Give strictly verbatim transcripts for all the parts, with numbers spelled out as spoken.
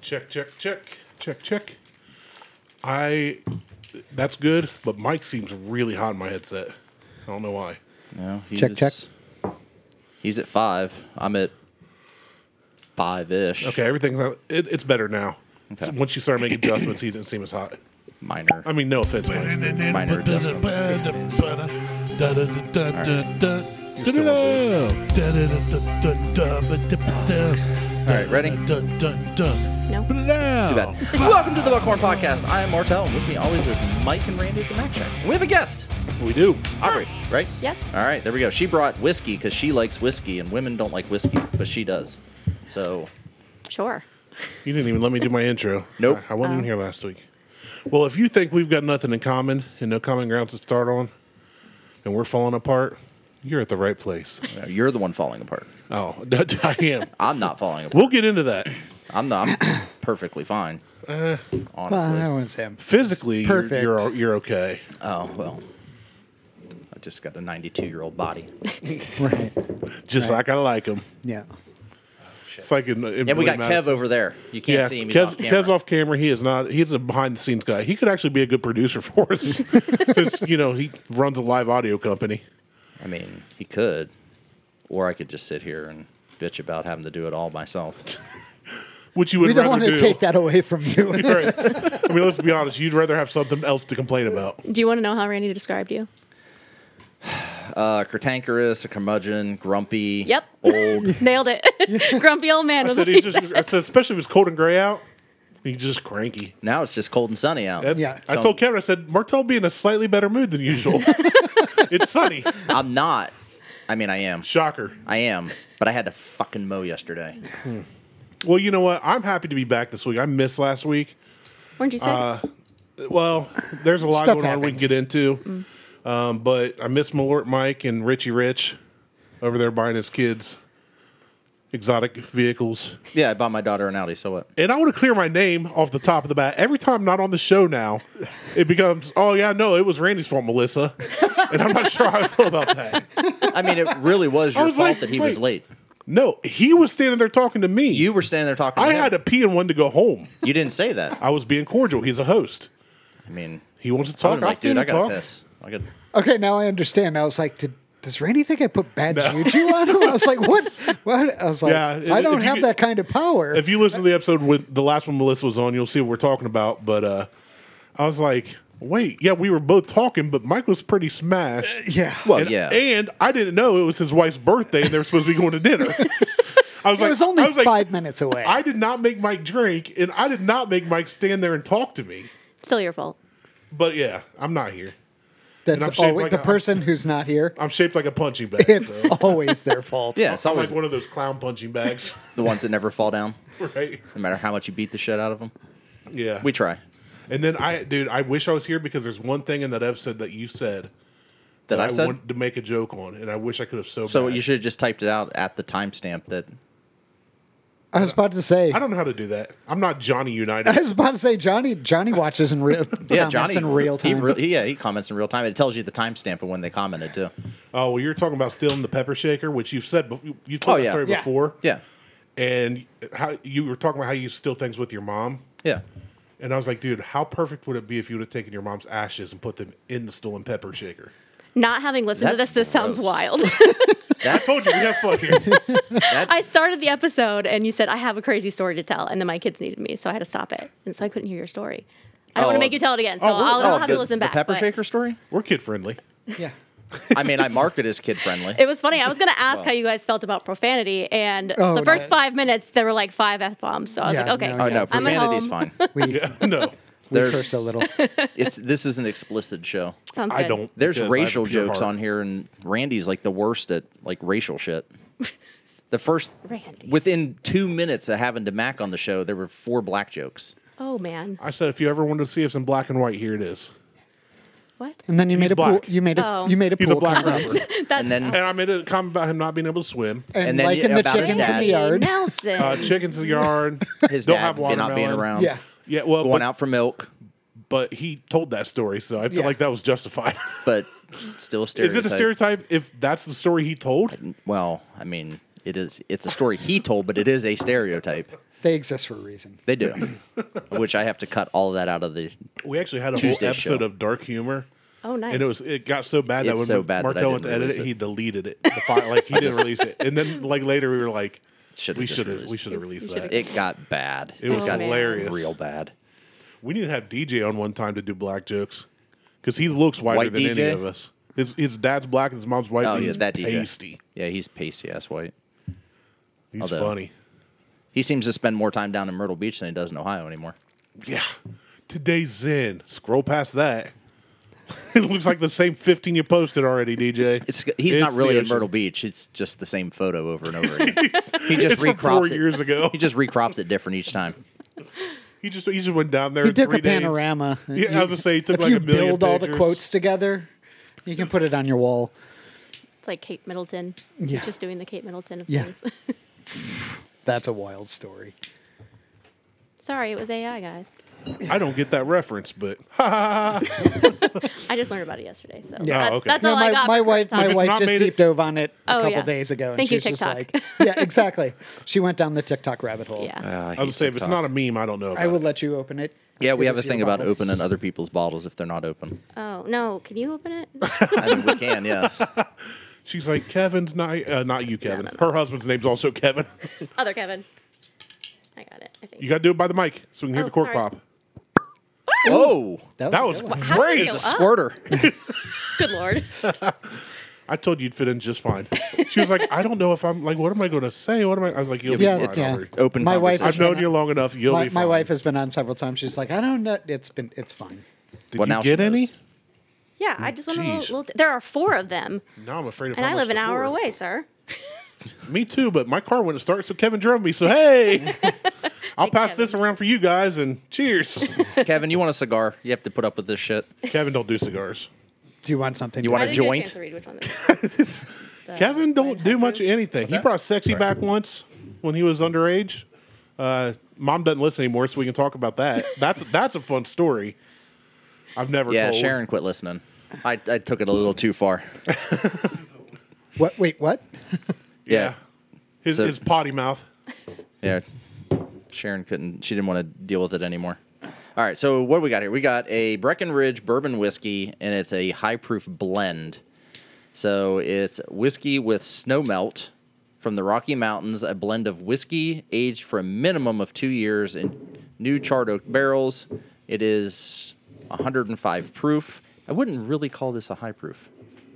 Check, check, check, check, check. I, that's good, but Mike seems really hot in my headset. I don't know why. No, he's, Check, check. He's at five. I'm at five-ish. Okay, everything's it, it's better now. Okay. So once you start making adjustments, he didn't seem as hot. Minor. I mean, no offense, Mike. Minor adjustments. All right, ready? No. Too bad. Welcome to the Buckhorn Podcast. I am Martel, and with me always is Mike and Randy at the Mac Shack. And we have a guest, We do. Aubrey, right? Yep. All right, there we go. She brought whiskey because she likes whiskey, and women don't like whiskey, but she does. So, Sure. You didn't even let me do my intro. Nope. I, I wasn't Oh. even here last week. Well, if you think we've got nothing in common and no common grounds to start on, and we're falling apart, you're at the right place. you know, you're the one falling apart. Oh, I am. I'm not falling apart. We'll get into that. I'm not. I'm perfectly fine. Uh, honestly. Well, I wouldn't say I'm. physically, you're, Perfect. you're you're okay. Oh well. I just got a ninety-two-year-old body. Right. Just Right. like I like them. Yeah. It's like in, in And we Billy got Madison. Kev over there. You can't Yeah, see him. He's Kev, off camera. Kev's off camera. He is not. He's a behind the scenes guy. He could actually be a good producer for us, since you know he runs a live audio company. I mean, he could, or I could just sit here and bitch about having to do it all myself. Which you would We don't rather want to do. take that away from you. Right. I mean, let's be honest. You'd rather have something else to complain about. Do you want to know how Randy described you? Uh, cantankerous, a curmudgeon, grumpy, Yep. old. Nailed it. Grumpy old man I was said what he's he just. said. I said especially if it's cold and gray out, he's just cranky. Now it's just cold and sunny out. That's- Yeah. I So- told Kevin. I said Martel be in a slightly better mood than usual. It's sunny. I'm not. I mean, I am. Shocker. I am. But I had to fucking mow yesterday. Well, you know what? I'm happy to be back this week. I missed last week. Weren't you sick? Uh, Well, there's a lot Stuff going on we can happens. get into. Um, but I miss Malort Mike and Richie Rich over there buying his kids exotic vehicles. Yeah, I bought my daughter an Audi, so what? And I want to clear my name off the top of the bat. Every time I'm not on the show now, it becomes, oh, yeah, no, it was Randy's fault, Melissa. And I'm not sure how I feel about that. I mean, it really was your was fault like, that he wait. was late. No, he was standing there talking to me. You were standing there talking to I him. had to pee and wanted to go home. You didn't say that. I was being cordial. He's a host. I mean, He wants to I talk. was like, I'll dude, I stand and gotta talk. piss. I could. Okay, now I understand. I was like, Did, does Randy think I put bad juju on him? I was like, what? What? I was like, Yeah, if- I don't if you have get- that kind of power. If you listen to the episode with the last one Melissa was on, you'll see what we're talking about. But uh, I was like, wait, yeah, we were both talking, but Mike was pretty smashed. yeah. Well, and, yeah. and I didn't know it was his wife's birthday and they were supposed to be going to dinner. I was it like, was only I was like, five minutes away. I did not make Mike drink, and I did not make Mike stand there and talk to me. Still your fault. But yeah, I'm not here. and I'm That's shaped always like the a- person who's not here. I'm shaped like a punching bag. It's so. always their fault. Yeah, it's I'm always like one of those clown punching bags, the ones that never fall down, right? no matter how much you beat the shit out of them. Yeah. We try. And then I, dude, I wish I was here because there's one thing in that episode that you said That I I said. wanted to make a joke on, and I wish I could have so. So bad. you should have just typed it out at the timestamp that. I was about to say. I don't know how to do that. I'm not Johnny I United. was about to say Johnny. Johnny watches in real. Yeah, comments Johnny in real He time. re- yeah, he comments in real time. It tells you the timestamp of when they commented too. Oh, well, you're talking about stealing the pepper shaker, which you've said. bef- You told Oh, that yeah. story Yeah. before, Yeah, and how you were talking about how you steal things with your mom. yeah. And I was like, dude, how perfect would it be if you would have taken your mom's ashes and put them in the stolen pepper shaker? Not having listened to That's this, this sounds gross. wild. I told you we have fun here. I started the episode and you said, I have a crazy story to tell. And then my kids needed me, so I had to stop it. And so I couldn't hear your story. I don't Oh, want to make you tell it again, so oh, we're- I'll, I'll Oh, have the, to listen the back. pepper but shaker story. We're kid friendly. Yeah. I mean, I market as kid friendly. It was funny. I was going to ask how you guys felt about profanity. And Oh, the first no. five minutes, there were like five F-bombs. So I was Yeah, like, okay. no, Oh yeah. no, I'm at profanity's home. fine. We, Yeah, no, we There's- curse a little. It's this is an explicit show. Sounds I good. don't. There's because I have a racial pure jokes heart. on here, and Randy's like the worst at like racial shit. The first Randy. within two minutes of having to Mac on the show, there were four black jokes. Oh, man. I said, if you ever wanted to see us in black and white, here it is. What? And then you made a black. pool. You made a. Oh. You made a He's pool a black comment. rapper. That's And then And I made a comment about him not being able to swim. And, And then liking you- the about his chickens in dad. the yard. Nelson. Uh, chickens in the yard. His Don't dad have not being watermelon. around. Yeah. Yeah, well, Going but, out for milk, but he told that story, so I feel Yeah. like that was justified. but still a Is stereotype. it a stereotype if that's the story he told? Well, I mean, it is. It's a story he told, but it is a stereotype. They exist for a reason. They do. Which I have to cut all of that out of the. We actually had a Tuesday whole episode show. of dark humor. Oh, nice. And it was it got so bad that It's when so bad that I Martel went to didn't edit it, release it. he deleted it. The file, like he didn't release it. And then like later we were like, Should've we just should have released we it. should have released We that. should've- It got bad. It was Oh, man. hilarious. Real bad. We need to have D J on one time to do black jokes because he looks whiter White than D J? any of us. His his dad's black and his mom's white. Oh, but yeah, he's that D J. pasty. Yeah, he's pasty ass white. He's Although- funny. He seems to spend more time down in Myrtle Beach than he does in Ohio anymore. Yeah. Today's Zen. Scroll past that. It looks like the same fifteen you posted already, D J. It's he's It's not really the in ocean. Myrtle Beach. It's just the same photo over and over again. he It's just from recrops four it. years ago. He just recrops it different each time. He just he just went down there. He in took three a days. panorama. Yeah, I was gonna say he took if like you a million build all the pictures. quotes together, you can put it on your wall. It's like Kate Middleton. Yeah. He's just doing the Kate Middleton of Yeah. things. That's a wild story. Sorry, it was A I, guys. I don't get that reference, but I just learned about it yesterday, so Yeah. that's, Oh, okay. that's No, all my, I got. my for wife, Curve my If it's wife not just made it- deep dove on it a Oh, couple yeah. days ago, and Thank she you, was just TikTok. like, "Yeah, exactly." She went down the TikTok rabbit hole. Yeah. Uh, I was hate gonna say if it's TikTok. not a meme, I don't know. About I will it. let you open it. Yeah, we Give have a us your thing about bottle. opening other people's bottles if they're not open. Oh no! Can you open it? I mean, we can, yes. She's like Kevin's not uh, not you, Kevin. no, no. Her husband's name's also Kevin. Other Kevin. I got it. I think. You got to do it by the mic so we can hear Oh, the cork sorry. pop. Oh, That was, That a was good one. How did great. it go it's a up? squirter. Good lord. I told you you'd fit in just fine. She was like, I don't know if I'm like, what am I going to say? What am I? I was like, you'll Yeah, be fine. yeah. don't worry. Open My wife conversation. has I've known been- you long enough. You'll My, be fine. my wife has been on several times. She's like, I don't know. It's been, it's fine. Did Well, you now she get any? knows. Yeah, I just want a little, Jeez. little. T- there are four of them, Now I'm afraid of. and how I much live an to hour pour. away, sir. Me too, but my car wouldn't start, so Kevin drove me. So hey, I'll pass Kevin. this around for you guys, and cheers. Kevin, you want a cigar? You have to put up with this shit. Kevin, don't do cigars. Do you want something? You to- want I a didn't get joint? chance to read which one this is. The Kevin don't red do much of heifers. anything. He that? brought sexy Sorry. back once when he was underage. Uh, Mom doesn't listen anymore, so we can talk about that. That's that's a fun story. I've never Yeah, told. Sharon quit listening. I, I took it a little too far. What? Wait, what? Yeah, his So- his potty mouth. Yeah. Sharon couldn't, she didn't want to deal with it anymore. All right, so what do we got here? We got a Breckenridge bourbon whiskey, and it's a high proof blend. So it's whiskey with snow melt from the Rocky Mountains, a blend of whiskey aged for a minimum of two years in new charred oak barrels. It is one hundred five proof. I wouldn't really call this a high proof.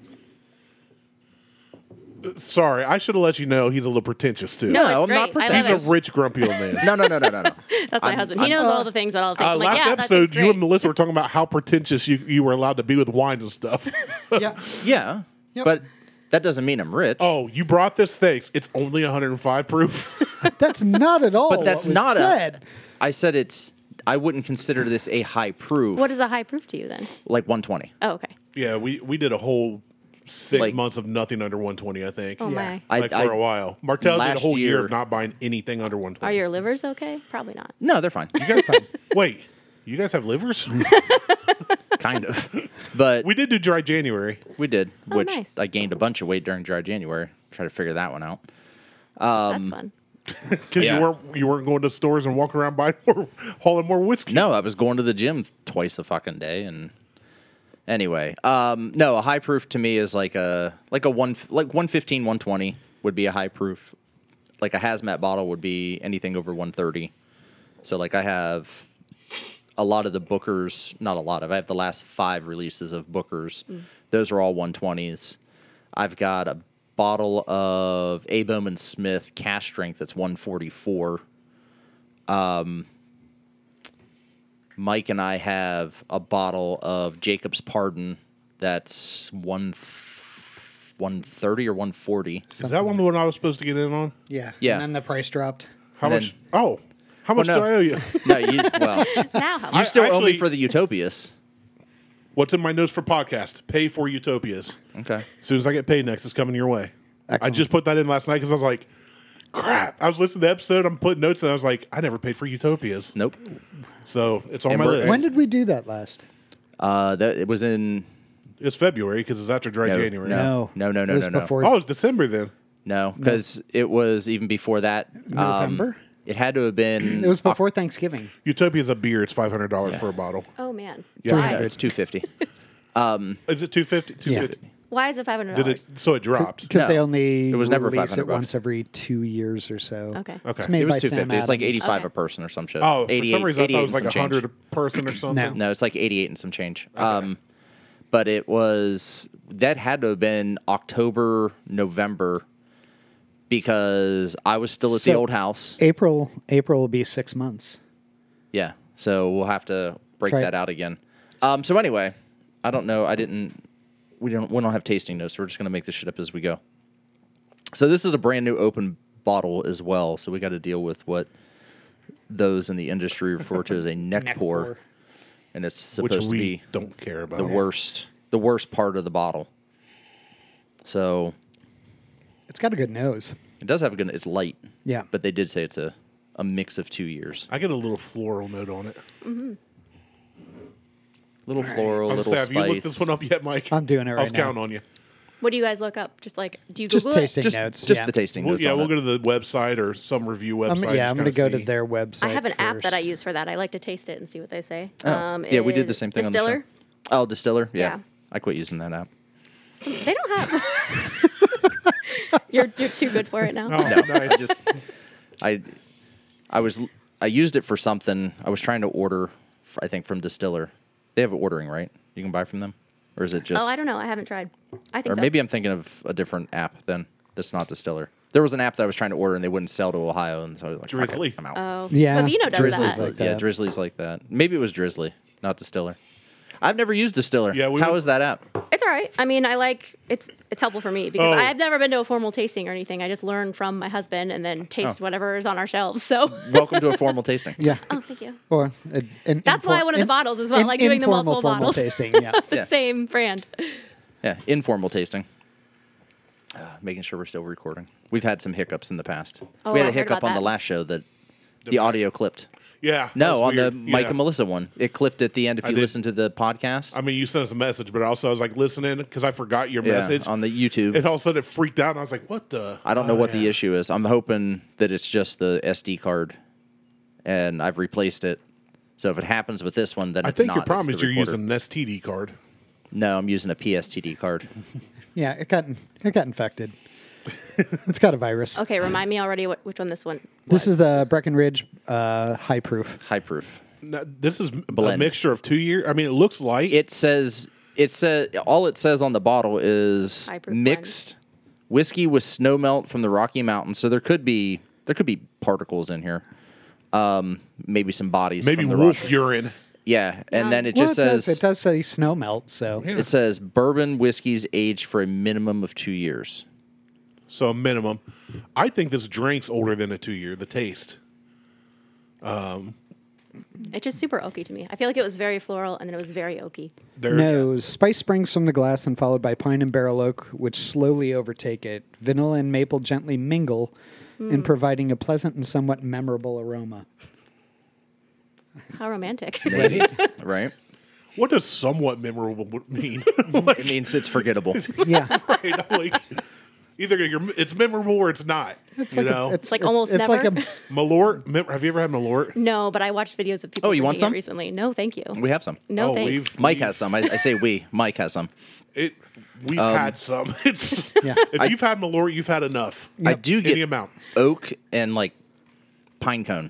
Sorry, I should have let you know he's a little pretentious too. No, No, it's I'm not great. I love he's it. a rich, grumpy old man. No, no, no, no, no, no. That's my I'm- husband. I'm- He knows all the things about all the things. Uh, I'm like, last yeah, that episode, tastes you great. and Melissa were talking about how pretentious you, you were allowed to be with wines and stuff. Yeah. Yeah, Yep. but that doesn't mean I'm rich. Oh, you brought this thanks. It's only one hundred five proof. That's not at all. But that's what was not said. a. I said it's. I wouldn't consider this a high proof. What is a high proof to you then? Like one twenty. Oh, okay. Yeah, we, we did a whole six Like- months of nothing under one twenty, I think. Oh Yeah. my. I- like for I- a while. Martel did a last whole year, year- of not buying anything under one Are twenty. your livers okay? Probably not. No, they're fine. Wait, you guys have livers? Kind of. But we we, did do dry January. did, Oh, which nice. I gained a bunch of weight during dry January. Try to figure that one out. That's fun. Because Yeah. you weren't you weren't going to stores and walking around buying more, hauling more whiskey. No, I was going to the gym twice a fucking day, and anyway, um, no, a high proof to me is like a like a one like one fifteen, one twenty would be a high proof. Like a hazmat bottle would be anything over one thirty. So like I have a lot of the Booker's, not a lot of, I have the last five releases of Booker's. Those are all one twenties. I've got a bottle of A. Bowman Smith cash strength that's one forty-four. Um, Mike and I have a bottle of Jacob's Pardon that's one one thirty or one forty. Is that one the one I was supposed to get in on? Yeah. Yeah. And then the price dropped. How And much? then- oh, how much no. do I owe you? No, you well, Now how? you I- still owe actually- me for the Utopias. What's in my notes for podcast? Pay for Utopias. Okay. As soon as I get paid next, it's coming your way. Excellent. I just put that in last night because I was like, crap. I was listening to the episode. I'm putting notes and I was like, I never paid for Utopias. Nope. So it's on And my we're- list. When did we do that last? Uh, that it was in It's February because it's after dry no, January. no, no, no, no, It was no, no. before Oh, it's December then. No, because it was even before that. um, November. It had to have been. It was before Thanksgiving. Utopia's a beer. It's five hundred dollars for a bottle. Oh man. Yeah. Why? No, it's two fifty. Is it two fifty? Two Yeah. fifty. Why is it five hundred Did dollars? it? So it dropped. Because No. they only It was never release it five hundred bucks. once every two years or so. Okay. Okay. It's made It was by two Sam fifty. It's like Adams. eighty-five Okay. a person or some shit. Oh, for eighty-eight, some reason I thought it eighty-eight was like and a some change. hundred a person or something. No. No, it's like eighty-eight and some change. Um, but it was that had to have been October, November, because I was still at the So- old house. April April will be six months. Yeah, so we'll have to break Try it. that out again. Um, so anyway, I don't know. I didn't. We don't. We don't have tasting notes. So we're just gonna make this shit up as we go. So this is a brand new open bottle as well. So we got to deal with what those in the industry refer to as a neck, Neck pour, pour. and it's Which supposed to we be don't care about. the worst, the worst part of the bottle. So It's got a good nose. it does have a good. It's light. Yeah. But they did say it's a a mix of two years. I get a little floral note on it. Little floral, I was little gonna say, have spice. you looked this one up yet, Mike? I'm doing it I right was now. counting on you. What do you guys look up? Just like, do you Just Google tasting it? Just, notes. just yeah. the tasting Well, notes. yeah, on we'll it. go to the website or some review I'm, website. yeah, I'm going going to go to their website. I have an app that I first. use for that. I like to taste it and see what they say. Oh. Um, Yeah, we did the is same thing Distiller. on the show. Oh, Distiller? Yeah. Yeah. I quit using that app. Some, they don't have. you're you're too good for it now. Oh, nice. I just I I was I used it for something. I was trying to order f- I think from Distiller. They have ordering, right? You can buy from them? Or is it just Oh, I don't know. I haven't tried. I think Or so. maybe I'm thinking of a different app then that's not Distiller. There was an app that I was trying to order and they wouldn't sell to Ohio, and so I was like, fuck it, Drizzly. I'm out. Oh, Yeah, But Vino does Drizzly's that. like yeah, that. Drizzly's like that. Maybe it was Drizzly, not Distiller. I've never used Distiller. Yeah, we How would- is that app? It's all right. I mean, I like it's it's helpful for me because Oh. I've never been to a formal tasting or anything. I just learn from my husband and then taste Oh. whatever is on our shelves. So, Welcome to a formal tasting. Yeah. oh, thank you. Or an, an That's why I infor- wanted the in- bottles as well, in- like doing the informal multiple formal bottles. tasting. Yeah. The Yeah. same brand. Yeah, informal tasting. Uh, making sure we're still recording. We've had some hiccups in the past. Oh, we had I a heard hiccup about on the that. last show that the audio clipped. Yeah. that No, was on the weird. Mike Yeah. and Melissa one. It clipped at the end if I you did. listen to the podcast. I mean, you sent us a message, but also I was like listening because I forgot your yeah, message. on the YouTube. And all of a sudden it freaked out, and I was like, what the? I don't know Oh, what the yeah. issue is. I'm hoping that it's just the S D card, and I've replaced it. So if it happens with this one, then I it's think not. your problem it's is the you're recorder. using an S T D card. No, I'm using a P S T D card. Yeah. It got it got infected. It's got a virus. Okay, remind me already what, which one this one. This is the Breckenridge uh, High Proof. High proof. Now, this is a Blend. mixture of two year. I mean, it looks light. It says it says all it says on the bottle is High proof mixed whiskey with snow melt from the Rocky Mountains. So there could be there could be particles in here. Um, maybe some bodies. Maybe from the wolf Rocky- urine. Yeah, and Yeah. then it Well, just it does, says it does say snow melt. So it says bourbon whiskeys aged for a minimum of two years. So a minimum. I think this drink's older than a two year. The taste. It's just super oaky to me. I feel like it was very floral and then it was very oaky. There, nose spice springs from the glass and followed by pine and barrel oak, which slowly overtake it. Vanilla and maple gently mingle, in providing a pleasant and somewhat memorable aroma. How romantic. Maybe, right? What does somewhat memorable mean? It means it's forgettable. Yeah. Right, I'm like, either you're, it's memorable or it's not. It's you like know, a, it's Like almost it's never? like a Malort. Mem- have you ever had Malort? No, but I watched videos of people Oh, you want drinking it some? recently. No, thank you. We have some. No, Oh, thanks. we've- Mike has some. I, I say we. Mike has some. It. We've Um, had some. It's Yeah. if you've had Malort, you've had enough. I do Any get amount. oak and like pine cone.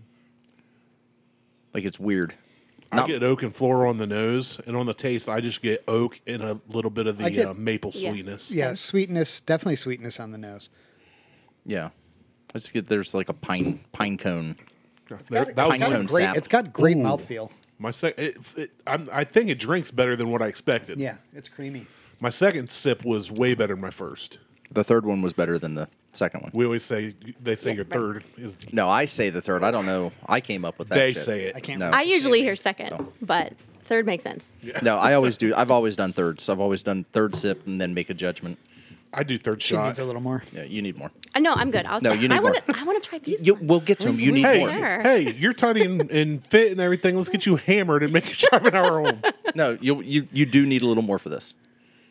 Like it's weird. I Not- get oak and floral on the nose, and on the taste, I just get oak and a little bit of I the get- uh, maple Yeah. sweetness. yeah sweetness, definitely sweetness on the nose. Yeah. I just get there's like a pine pine cone. There- Got- that it's was pine got a cone great, sap. it's got great Ooh. mouthfeel. my sec. It, it, I'm, I think it drinks better than what I expected. Yeah, it's creamy. My second sip was way better than my first. The third one was better than the second one. We always say they say Yeah, your right. third is. No, I say the third. I don't know. I came up with that. They shit. say it. I can't. No. I usually hear second, Oh. but third makes sense. No, I always do. I've always done thirds. I've always done third sip and then make a judgment. I do third She shot. needs a little more. Yeah, you need more. Uh, no, I'm good. I'll, No, you need I want more. to. I want to try these. You, ones. we'll get to them. You need Hey, more. Sure. hey, you're tiny and, and fit and everything. Let's get you hammered and make you drive an hour home. No, you you you do need a little more for this.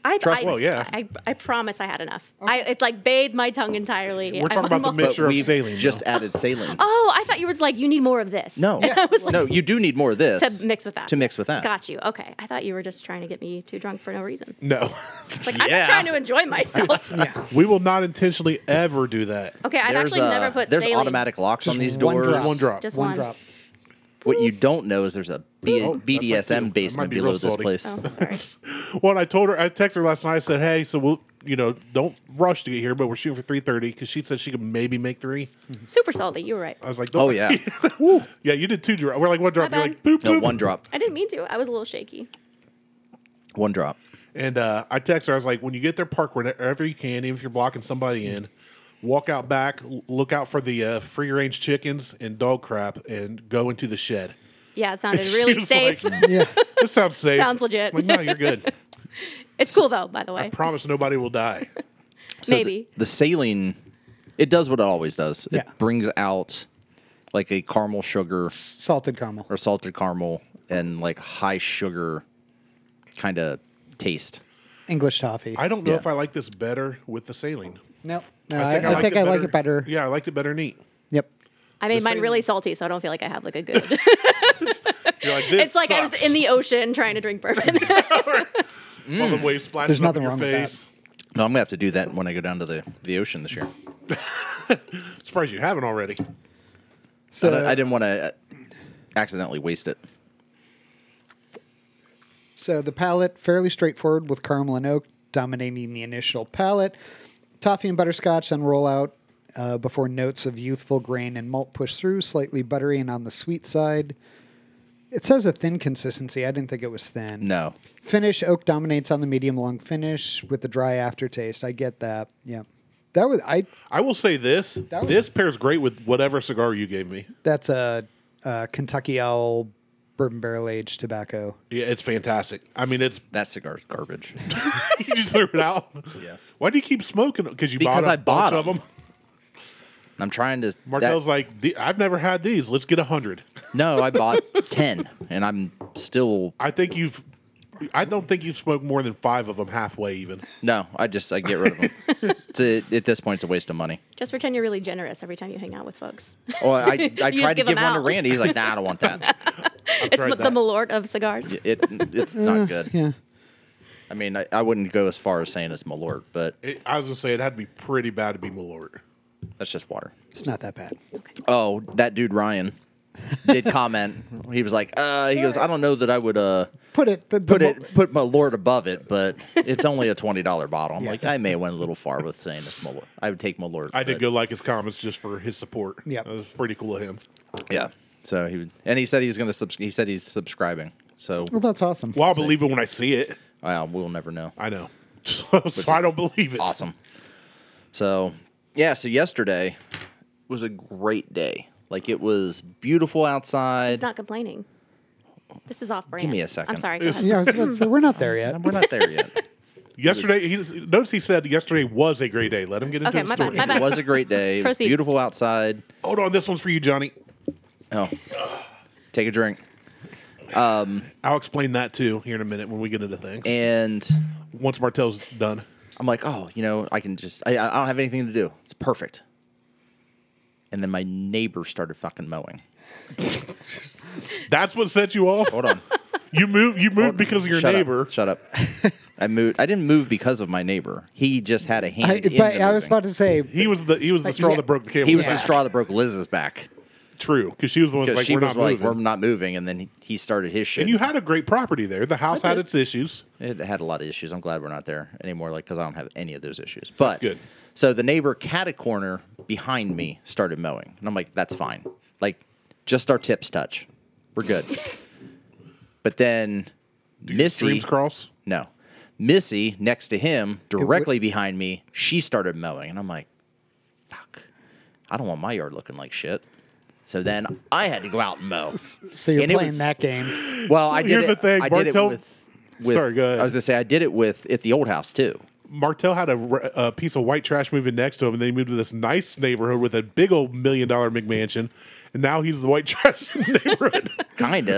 I, Trust I, me. Well, yeah. I, I promise I had enough. I, it's like bathed my tongue entirely. We're talking I'm about the almost- mixture of we've saline. just though. added saline. Oh, I thought you were like, you need more of this. No, And I was like, no, you do need more of this to mix with that. To mix with that. Got you. Okay. I thought you were just trying to get me too drunk for no reason. No. It's like, I'm Yeah. just trying to enjoy myself. We will not intentionally ever do that. Okay, I've There's, actually uh, never put There's saline. automatic locks on these one doors. drop. One drop. Just One one. drop. What you don't know is there's a B- Oh, that's B D S M like two. That might basement be below real this salty. place. Oh, sorry. Well, I told her, I texted her last night. I said, hey, so we'll, you know, don't rush to get here, but we're shooting for three thirty because she said she could maybe make three. Super salty. You were right. I was like, don't Oh, yeah. yeah, you did two drops. We're like, one drop. My You're bad. like, boop, No, boop. one drop. I didn't mean to. I was a little shaky. One drop. And uh, I texted her, I was like, when you get there, park wherever you can, even if you're blocking somebody in. Walk out back, l- look out for the uh, free range chickens and dog crap, and go into the shed. Yeah, it sounded She really was safe. like, Yeah. this sounds safe. Sounds legit. I'm like, no, you're good. It's cool though, by the way. Promise nobody will die. So Maybe. The, the saline, it does what it always does. It Yeah. brings out like a caramel sugar Salted caramel. or salted caramel and like high sugar kind of taste. English toffee. I don't know Yeah. if I like this better with the saline. no. No, I, I think I, liked like it better. Yeah, I liked it better neat. Yep. I made the mine same- really salty, so I don't feel like I have like a good. You're like, this It's like I was sucks. in the ocean trying to drink bourbon. All the waves splashing There's up in nothing your wrong with that. face. No, I'm gonna have to do that when I go down to the, the ocean this year. Surprised you haven't already. So I, I didn't want to accidentally waste it. So the palate, fairly straightforward with caramel and oak dominating the initial palate. Toffee and butterscotch then roll out uh, before notes of youthful grain and malt push through, slightly buttery and on the sweet side. It says a thin consistency. I didn't think it was thin. No. Finish, oak dominates on the medium long finish with the dry aftertaste. I get that. Yeah. That was I I will say this. That was- This pairs great with whatever cigar you gave me. that's a, a Kentucky Owl bourbon barrel aged tobacco. Yeah, it's fantastic. I mean, it's That cigar's garbage. you just threw it out. Yes. Why do you keep smoking? Because you Because bought a I bought bunch of them. them. I'm trying to. Markel's that- like, "The- I've never had these. Let's get a hundred. no, I bought ten, and I'm still. I think you've. I don't think you've smoked more than five of them halfway even. No, I just I get rid of them. it's a, at this point, it's a waste of money. Just pretend you're really generous every time you hang out with folks. Well, I I just tried to give give them one to out. Randy. He's like, Nah, I don't want that. It's tried the that. Malort of cigars. It it's not good. Yeah. I mean, I, I wouldn't go as far as saying it's Malort, but It, I was gonna say it had to be pretty bad to be Malort. that's just water. It's not that bad. Oh, that dude Ryan did comment. He was like, uh, he goes, I don't know that I would uh Put it the, the put mo- it put Malort above it, but it's only a twenty dollar bottle. I'm Yeah. like, I may have went a little far with saying it's Malort. I would take Malort. I did but- go like his comments just for his support. Yep. That was pretty cool of him. Yeah. So he would, and he said he's going to subs- he said he's subscribing. So Well, that's awesome. Well, I'll believe it when I see it. well, we'll never know. I know. So, so I don't believe it. Awesome. So yeah, so yesterday was a great day. Like it was beautiful outside. He's not complaining. This is off brand. Give me a second. I'm sorry. Go It's- ahead. Yeah, I was about to say, we're not there yet. We're not there yet. Yesterday, he, notice he said yesterday was a great day. Let him get into Okay, the my story. bad, my bad. It was a great day. It was Proceed. beautiful outside. Hold on, this one's for you, Johnny. Oh, take a drink. I'll explain that too here in a minute when we get into things. And Once Martel's done. I'm like, oh, you know, I can just, I, I don't have anything to do. It's perfect. And then my neighbor started fucking mowing. That's what set you off. Hold on. You moved. You moved because of your Shut neighbor. Up. Shut up. I moved. I didn't move because of my neighbor. He just had a hand. I, in but the I was moving. about to say, He was the he was the straw yeah. that broke the camel. He was Yeah. the straw that broke Liz's back. True, because she was the one that's Because like, she we're was not like, moving. we're not moving, and then he, he started his shit. And you had a great property there. The house had did. its issues. It had a lot of issues. I'm glad we're not there anymore, like because I don't have any of those issues. But good. So the neighbor cat a corner behind me started mowing, and I'm like, that's fine. Like, just our tips touch, we're good. But then Missy, Dreams cross. no, Missy next to him, directly behind me, she started mowing, and I'm like, fuck, I don't want my yard looking like shit. So then I had to go out and mow. so you're And it playing was- that game. Well, I did Here's it. the thing, I did it Bartel- with, with. Sorry, go ahead. I was gonna say I did it with at the old house too. Martel had a, re- a piece of white trash moving next to him, and then he moved to this nice neighborhood with a big old million dollar McMansion, and now he's the white trash in the neighborhood. Kinda.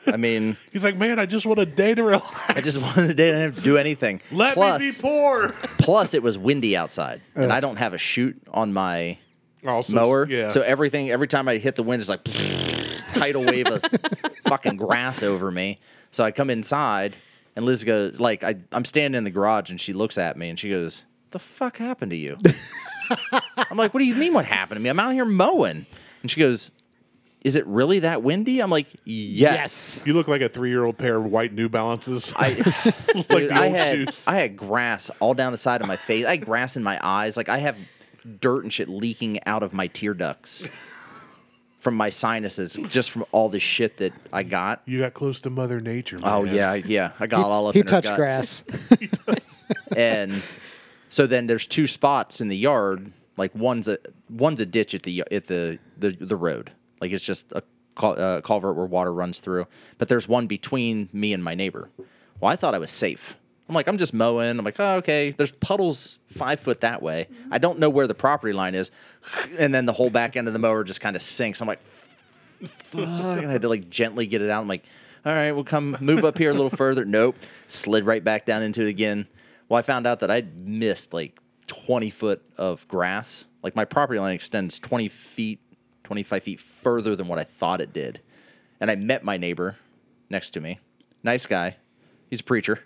I mean, He's like, man, I just want a day to relax. I just wanted a day. I didn't have to do anything. Let plus, me be poor. plus, it was windy outside, and I don't have a chute on my Oh, so- mower. Yeah. So everything, every time I hit the wind, it's like tidal wave of fucking grass over me. So I come inside, and Liz goes, like, I, I'm standing in the garage, and she looks at me, and she goes, "The fuck happened to you?" I'm like, "What do you mean? What happened to me? I'm out here mowing." And she goes, "Is it really that windy?" I'm like, "Yes." You look like a three-year-old pair of white New Balances. I, like dude, the I old had shoes. I had grass all down the side of my face. I had grass in my eyes. Like I have dirt and shit leaking out of my tear ducts from my sinuses, just from all the shit that I got. You got close to Mother Nature, man. Oh yeah, yeah. I got all up He in her touched guts. grass. And so then there's two spots in the yard. Like one's a one's a ditch at the at the the, the road. Like it's just a cul- uh, culvert where water runs through. But there's one between me and my neighbor. Well, I thought I was safe. I'm like, I'm just mowing. I'm like, oh, okay. There's puddles five foot that way. I don't know where the property line is. And then the whole back end of the mower just kind of sinks. I'm like, fuck. And I had to like gently get it out. I'm like, all right, we'll come move up here a little further. Nope. Slid right back down into it again. Well, I found out that I'd missed like twenty foot of grass. Like my property line extends twenty feet, twenty-five feet further than what I thought it did. And I met my neighbor next to me. Nice guy. He's a preacher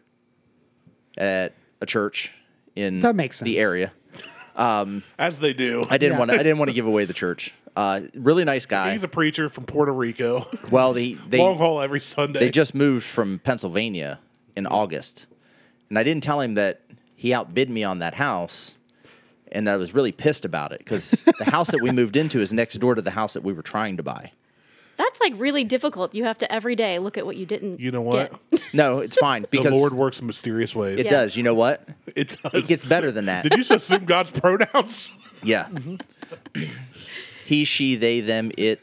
at a church in That makes the sense. area. As they do. I didn't Yeah. want to. I didn't want to give away the church. Uh, really nice guy. He's a preacher from Puerto Rico. Well, they they Long haul every Sunday. they just moved from Pennsylvania in August, and I didn't tell him that he outbid me on that house, and I was really pissed about it because the house that we moved into is next door to the house that we were trying to buy. That's like really difficult. You have to every day look at what you didn't. You know what? get. No, it's fine The because Lord works in mysterious ways. it Yeah. does. You know what? It does. It gets better than that. Did you just assume God's pronouns? Yeah. He, she, they, them, it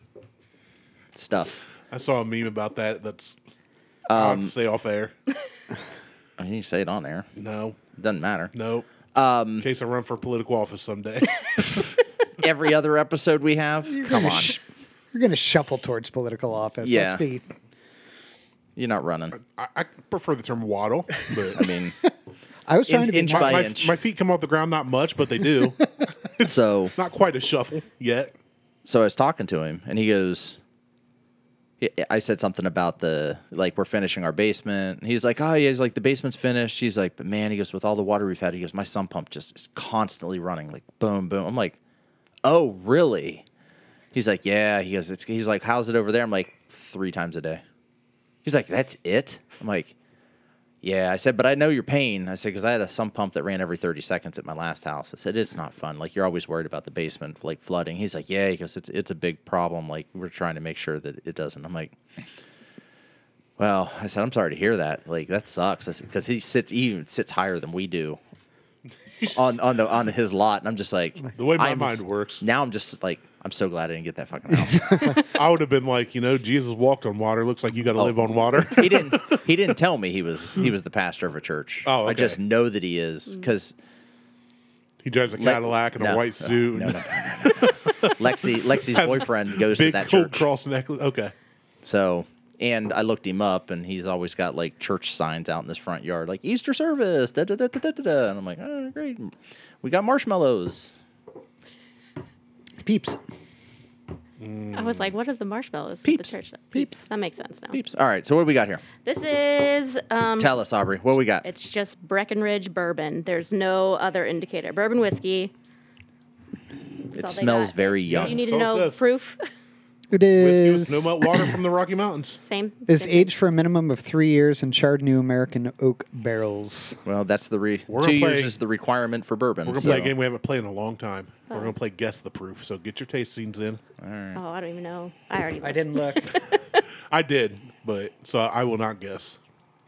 stuff. I saw a meme about that. That's I'll Um, have to say off air. I mean, you say it on there. No, It doesn't matter. no. Um, In case I run for political office someday. every other episode we have, come on. You're going to shuffle towards political office. Yeah. Let's be. You're not running. I, I prefer the term waddle, but I mean, I was trying In- to be inch nice. by my, inch. my feet come off the ground not much, but they do. so Not quite a shuffle yet. so I was talking to him, and he goes, I said something about the, like, we're finishing our basement. And he's like, oh, yeah, he's like, the basement's finished. He's like, but man, he goes, with all the water we've had, he goes, my sump pump just is constantly running, like, boom, boom. I'm like, oh, really? He's like, yeah. He goes, it's, he's like, how's it over there? I'm like, three times a day. He's like, that's it? I'm like, yeah. I said, but I know your pain. I said, because I had a sump pump that ran every thirty seconds at my last house. I said, it's not fun. Like, you're always worried about the basement, like, flooding. He's like, yeah. He goes, it's, it's a big problem. Like, we're trying to make sure that it doesn't. I'm like, well, I said, I'm sorry to hear that. Like, that sucks. Because he sits, he even sits higher than we do on on the, on his lot. And I'm just like, The way my I'm- mind works. Now I'm just like, I'm so glad I didn't get that fucking house. I would have been like, you know, Jesus walked on water. Looks like you got to Oh. live on water. he didn't. He didn't tell me he was he was the pastor of a church. Oh, I okay. just know that he is because He drives a Cadillac and a no. white suit. no, no, no, no, no. Lexi Lexi's boyfriend goes to Big that gold church. cross necklace. Okay. So, and I looked him up, and he's always got like church signs out in his front yard, like Easter service, da da da da da da. da. And I'm like, oh, great. We got marshmallows. Peeps. I was like, what are the marshmallows? with Peeps. The church? Peeps. That makes sense now. Peeps. All right. So what do we got here? This is um, Tell us, Aubrey. What do we got? it's just Breckenridge bourbon. There's no other indicator. Bourbon whiskey. It That's all they smells got. very Do young. you need That's to all it know says. proof? It Whiskey with is. snow melt water from the Rocky Mountains. Same. Is same thing. aged for a minimum of three years in charred new American oak barrels. Well, that's the re- We're two gonna years play- is the requirement for bourbon. We're going to so- play a game we haven't played in a long time. We're Oh. going to play Guess the Proof. So get your tastings in. Oh, I don't even know. I already. I looked. didn't look. I did, but so I will not guess.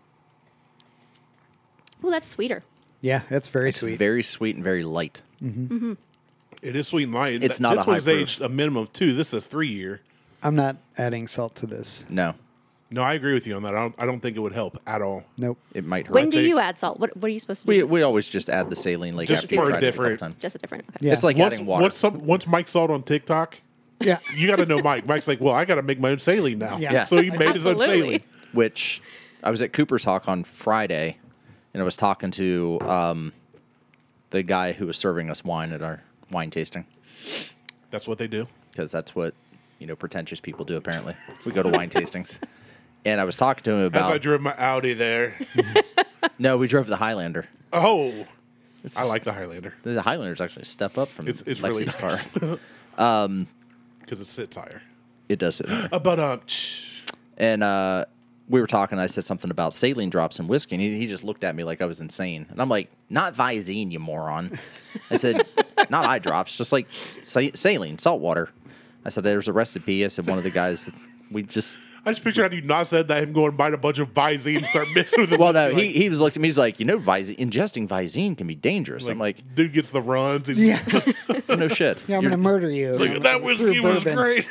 Oh, that's sweeter. Yeah, that's very sweet. Very sweet and very light. It is sweet and light. It's Th- not This a high one's proof. aged a minimum of two. This is three year. I'm not adding salt to this. No, No, I agree with you on that. I don't, I don't think it would help at all. Nope. it might hurt. When do take- you add salt? What What are you supposed to do? we we always just add the saline like Just after you for a tried it a couple different- times. just a different. Okay. Yeah. It's like Once, adding water. once, some, once Mike saw it on TikTok, Yeah. You got to know Mike. Mike's like, well, I got to make my own saline now. Yeah. So he made his own Absolutely. saline. Which I was at Cooper's Hawk on Friday, and I was talking to um, the guy who was serving us wine at our wine tasting, That's what they do. because that's what you know pretentious people do. Apparently, we go to wine tastings, and I was talking to him As I about. drove my Audi there. No, we drove the Highlander. Oh, I like the Highlander The Highlander's actually a step up from It's- it's Lexi's really car. because it sits higher. It does sit there. Uh, but um, shh. And uh, we were talking. I said something about saline drops in whiskey, and he, he just looked at me like I was insane. And I'm like, "Not Visine, you moron." I said, "Not eye drops, just like sa- saline, salt water." I said, "There's a recipe." I said, "One of the guys, we just." I just picture how you not said that him go and buy a bunch of Visine and start mixing with the Well, no, whiskey, he, he was looking at me. He's like, "You know, Visine, ingesting Visine can be dangerous." I'm like, dude gets the runs. He's Yeah. oh, "No shit." Yeah, I'm You're- going to murder you. He's like, that whiskey Through was bourbon." great.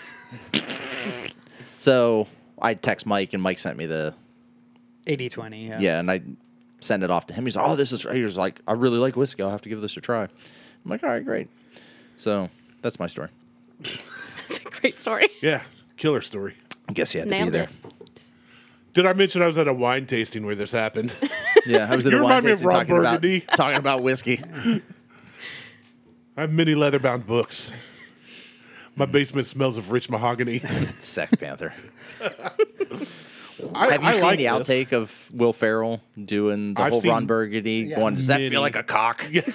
So I text Mike, and Mike sent me the eighty twenty. Yeah. yeah, and I sent it off to him. He's like, "Oh, this is." He was like, "I really like whiskey. I'll have to give this a try." I'm like, "All right, great." So that's my story. It's a great story. Yeah, killer story. I guess you had Nailed to be there. it. Did I mention I was at a wine tasting where this happened? Yeah, I was at You a wine remind me of tasting Ron talking about, Burgundy. talking about whiskey. I have many leather-bound books. My basement smells of rich mahogany. Sex Panther. I, Have you I seen like the this. outtake of Will Ferrell doing the I've whole seen- Ron Burgundy Yeah. going, "Does that Many. feel like a cock?" Yes.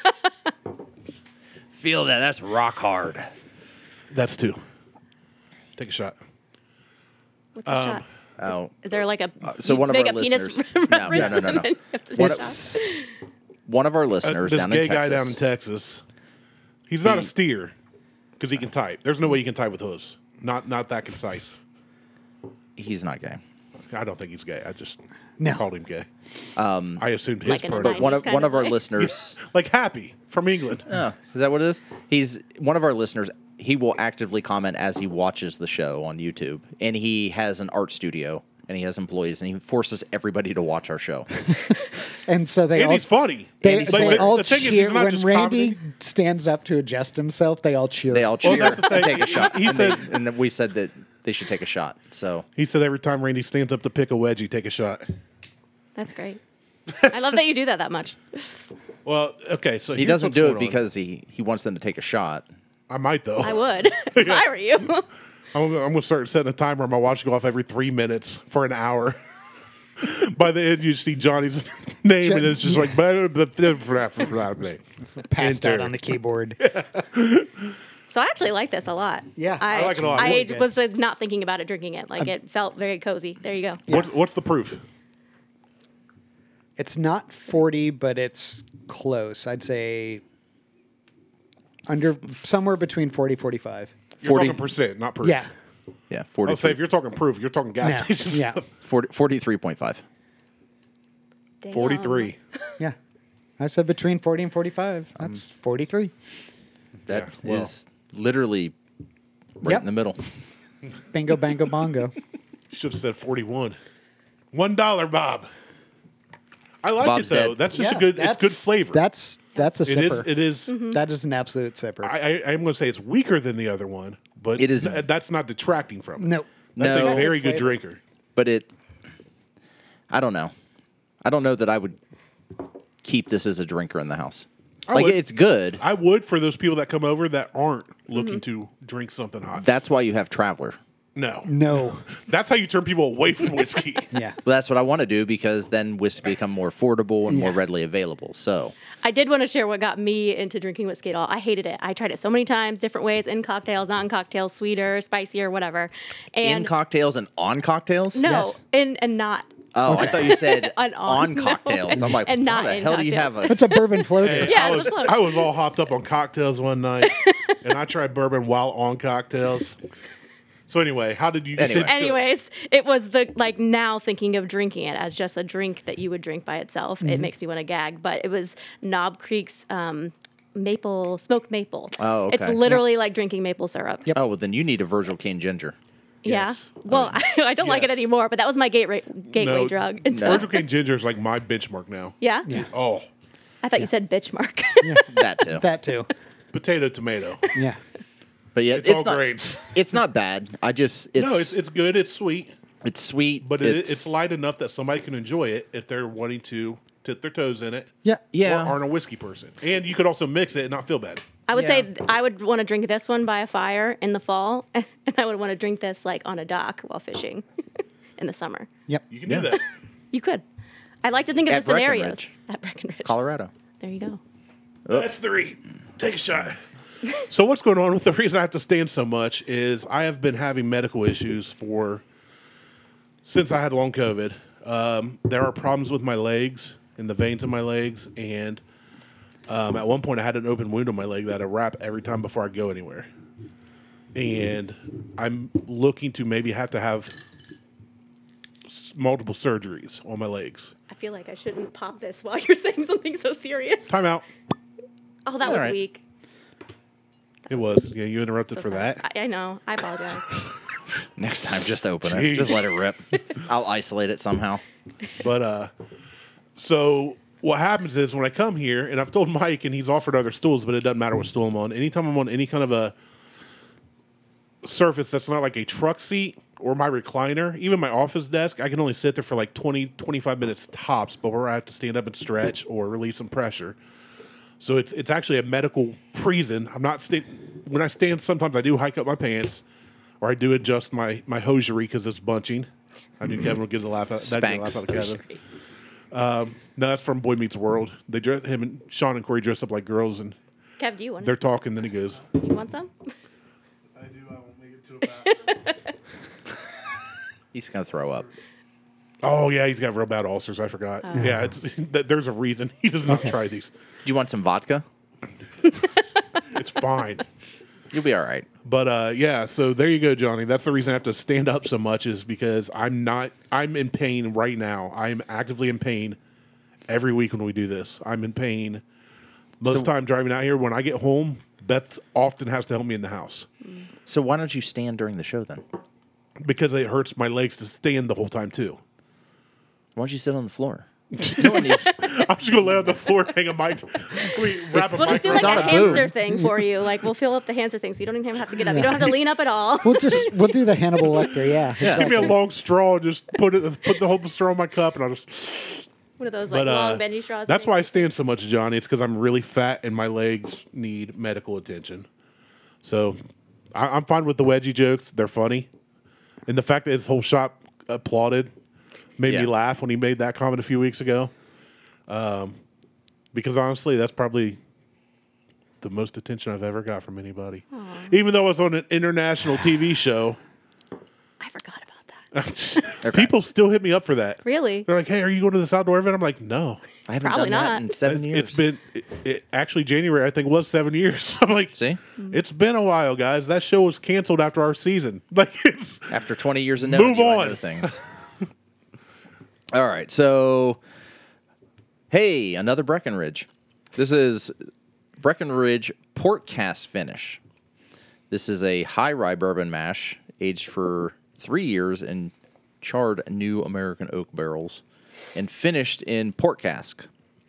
Feel that. That's rock hard. That's two. Take a shot. What's the shot? Oh. Is there like a So one of make our a penis listeners. No, no, reference no, no, and no. then you have to One take of- a shot? One of our Uh, listeners this down gay in Texas. guy down in Texas. He's not a He- steer because he can type. There's no way he can type with hooves. Not not that concise. He's not gay. I don't think he's gay. I just No. called him gay. Um, I assumed his Like in a pronoun. nineties One of kind one of of our way. listeners. Like Happy from England. Oh, is that what it is? He's one of our listeners. He will actively comment as he watches the show on YouTube, and he has an art studio, and he has employees, and he forces everybody to watch our show. And so they And all he's funny. they, Andy's they Like, all the thing is, cheer he's not when just Randy comedy. stands up to adjust himself. They all cheer. They all Well, cheer that's the and thing. take a shot. He and, they- said- and then we said that they should take a shot. So He said every time Randy stands up to pick a wedgie, take a shot. That's great. I love that you do that that much. Well, okay, so he here's doesn't what's do it going on. because he, he wants them to take a shot. I might though. I would if I were you. I'm, I'm gonna start setting a timer on my watch to go off every three minutes for an hour. By the end, you see Johnny's name, and it's just like blah, blah, blah, blah, blah, blah, blah. Passed out Enter. on the keyboard. So I actually like this a lot. Yeah. I, I like it a lot. I Really good. was uh, not thinking about it drinking it. Like it felt very cozy. There you go. What's, what's the proof? It's not forty, but it's close. I'd say under somewhere between forty, forty-five. You're forty talking percent, not proof. Yeah. Yeah, I'll say if forty-three, you're talking proof, you're talking gas Yeah. station Yeah. stuff. forty, forty-three point five. Damn. forty-three. Yeah. I said between forty and forty-five. That's forty-three. That Yeah, well. is literally right Yep. in the middle. Bingo, bango, bongo. Should have said forty-one. One dollar, Bob. I like Bob's it though. dead. That's just Yeah, a good. It's good that's- flavor. That's that's a it is. sipper. It is. That is an absolute sipper. I, I, I'm going to say it's weaker than the other one, but It is- th- that's not detracting from it. no. That's No. a very Good good flavor. drinker. But it, I don't know. I don't know that I would keep this as a drinker in the house. I like would. it's good. I would for those people that come over that aren't looking Mm-hmm. to drink something hot. That's why you have Traveler. no, No. that's how you turn people away from whiskey. Yeah. Well, that's what I want to do because then whiskey become more affordable and more Yeah. readily available. So I did want to share what got me into drinking whiskey at all. I hated it. I tried it so many times, different ways, in cocktails, not in cocktails, sweeter, spicier, whatever. And in cocktails and on cocktails. no, Yes. in and not. Oh, I thought you said On- on, on, no. cocktails. I'm like, And how not the in hell do you have cocktails. a? That's a bourbon floater. Hey, Yeah, I it's was a float. I was all hopped up on cocktails one night, and I tried bourbon while on cocktails. So anyway, how did you? Anyway. Anyways, it was the like now thinking of drinking it as just a drink that you would drink by itself. It makes me want to gag. But it was Knob Creek's um, maple smoked maple. Oh, okay. It's literally like drinking maple syrup. Yep. Oh, well, then you need a Virgil King ginger. Yeah. Yes. Well, I, I don't like it yes. anymore, but that was my gateway gateway No, drug. Virgil King Ginger is like my benchmark now. Yeah? Yeah. Oh, I thought you said bitch mark. That too. That too. potato tomato. Yeah. But yeah, It's, it's, all not. grains. It's not bad. I just it's no, it's it's good. It's sweet, it's sweet, but it, it's, it's light enough that somebody can enjoy it if they're wanting to tip their toes in it. Yeah. Yeah. Or aren't a whiskey person, and you could also mix it and not feel bad. I would Yeah. say I would want to drink this one by a fire in the fall, and I would want to drink this like on a dock while fishing in the summer. Yep. You can Yeah. do that. You could. I like to think of At the scenarios Breckenridge. at Breckenridge. Colorado. There you go. That's three. Take a shot. So what's going on with the reason I have to stand so much is I have been having medical issues for since I had long COVID. Um, there are problems with my legs and the veins in my legs, and um, at one point I had an open wound on my leg that I wrap every time before I go anywhere. And I'm looking to maybe have to have s- multiple surgeries on my legs. I feel like I shouldn't pop this while you're saying something so serious. Time out. Oh, that All was right. weak. It was. Yeah, you interrupted So for sorry. that. I, I know. I apologize. Next time, just open Jeez. it. Just let it rip. I'll isolate it somehow. But uh, so what happens is when I come here, and I've told Mike, and he's offered other stools, but it doesn't matter what stool I'm on. Anytime I'm on any kind of a surface that's not like a truck seat or my recliner, even my office desk, I can only sit there for like twenty, twenty-five minutes tops before I have to stand up and stretch or relieve some pressure. So it's it's actually a medical reason. I'm not sta- when I stand. Sometimes I do hike up my pants, or I do adjust my my hosiery because it's bunching. I knew Kevin would get a laugh out. That'd get a laugh out of Kevin. Um, no, that's from Boy Meets World. They dress, him and Sean and Corey dress up like girls, and Kev, do you want they're it? talking. Then he goes, You want some? "I do. I won't make it to about." He's gonna throw up. Oh yeah, he's got real bad ulcers. I forgot. Yeah, it's th- there's a reason he does not try these. Do you want some vodka? It's fine. You'll be all right. But uh, yeah, so there you go, Johnny. That's the reason I have to stand up so much is because I'm not. I'm in pain right now. I'm actively in pain every week when we do this. I'm in pain most So- time driving out here. When I get home, Beth often has to help me in the house So why don't you stand during the show then? because it hurts my legs to stand the whole time too. Why don't you sit on the floor? No one needs. I'm just gonna lay on the floor, hang a mic, we wrap a We'll just mic. do around like on a a my- hamster boom. thing for you. Like we'll fill up the hamster thing, so you don't even have to get up. You don't have to lean up at all. We'll just we'll do the Hannibal Lecter. Yeah. Give me a exactly. long straw and just put it, put the whole straw in my cup, and I'll just. One of those like But uh, long bendy straws. that's why I stand so much, Johnny. It's because I'm really fat and my legs need medical attention. So I, I'm fine with the wedgie jokes; they're funny, and the fact that his whole shop applauded made Yeah. me laugh when he made that comment a few weeks ago. Um, because honestly, that's probably the most attention I've ever got from anybody. Even though I was on an international T V show, I forgot about that. people still hit me up for that. Really? They're like, "Hey, are you going to this outdoor event?" I'm like, "No." I haven't Probably done that not. in seven It's- years. It's been it, it, actually January. I think was seven years. I'm like, See, it's been a while, guys. That show was canceled after our season. Like, it's after twenty years of knowing Move you, I on. know things. All right, so hey, another Breckenridge. This is Breckenridge Port Cast Finish. This is a high rye bourbon mash aged for three years in charred new American oak barrels and finished in port cask.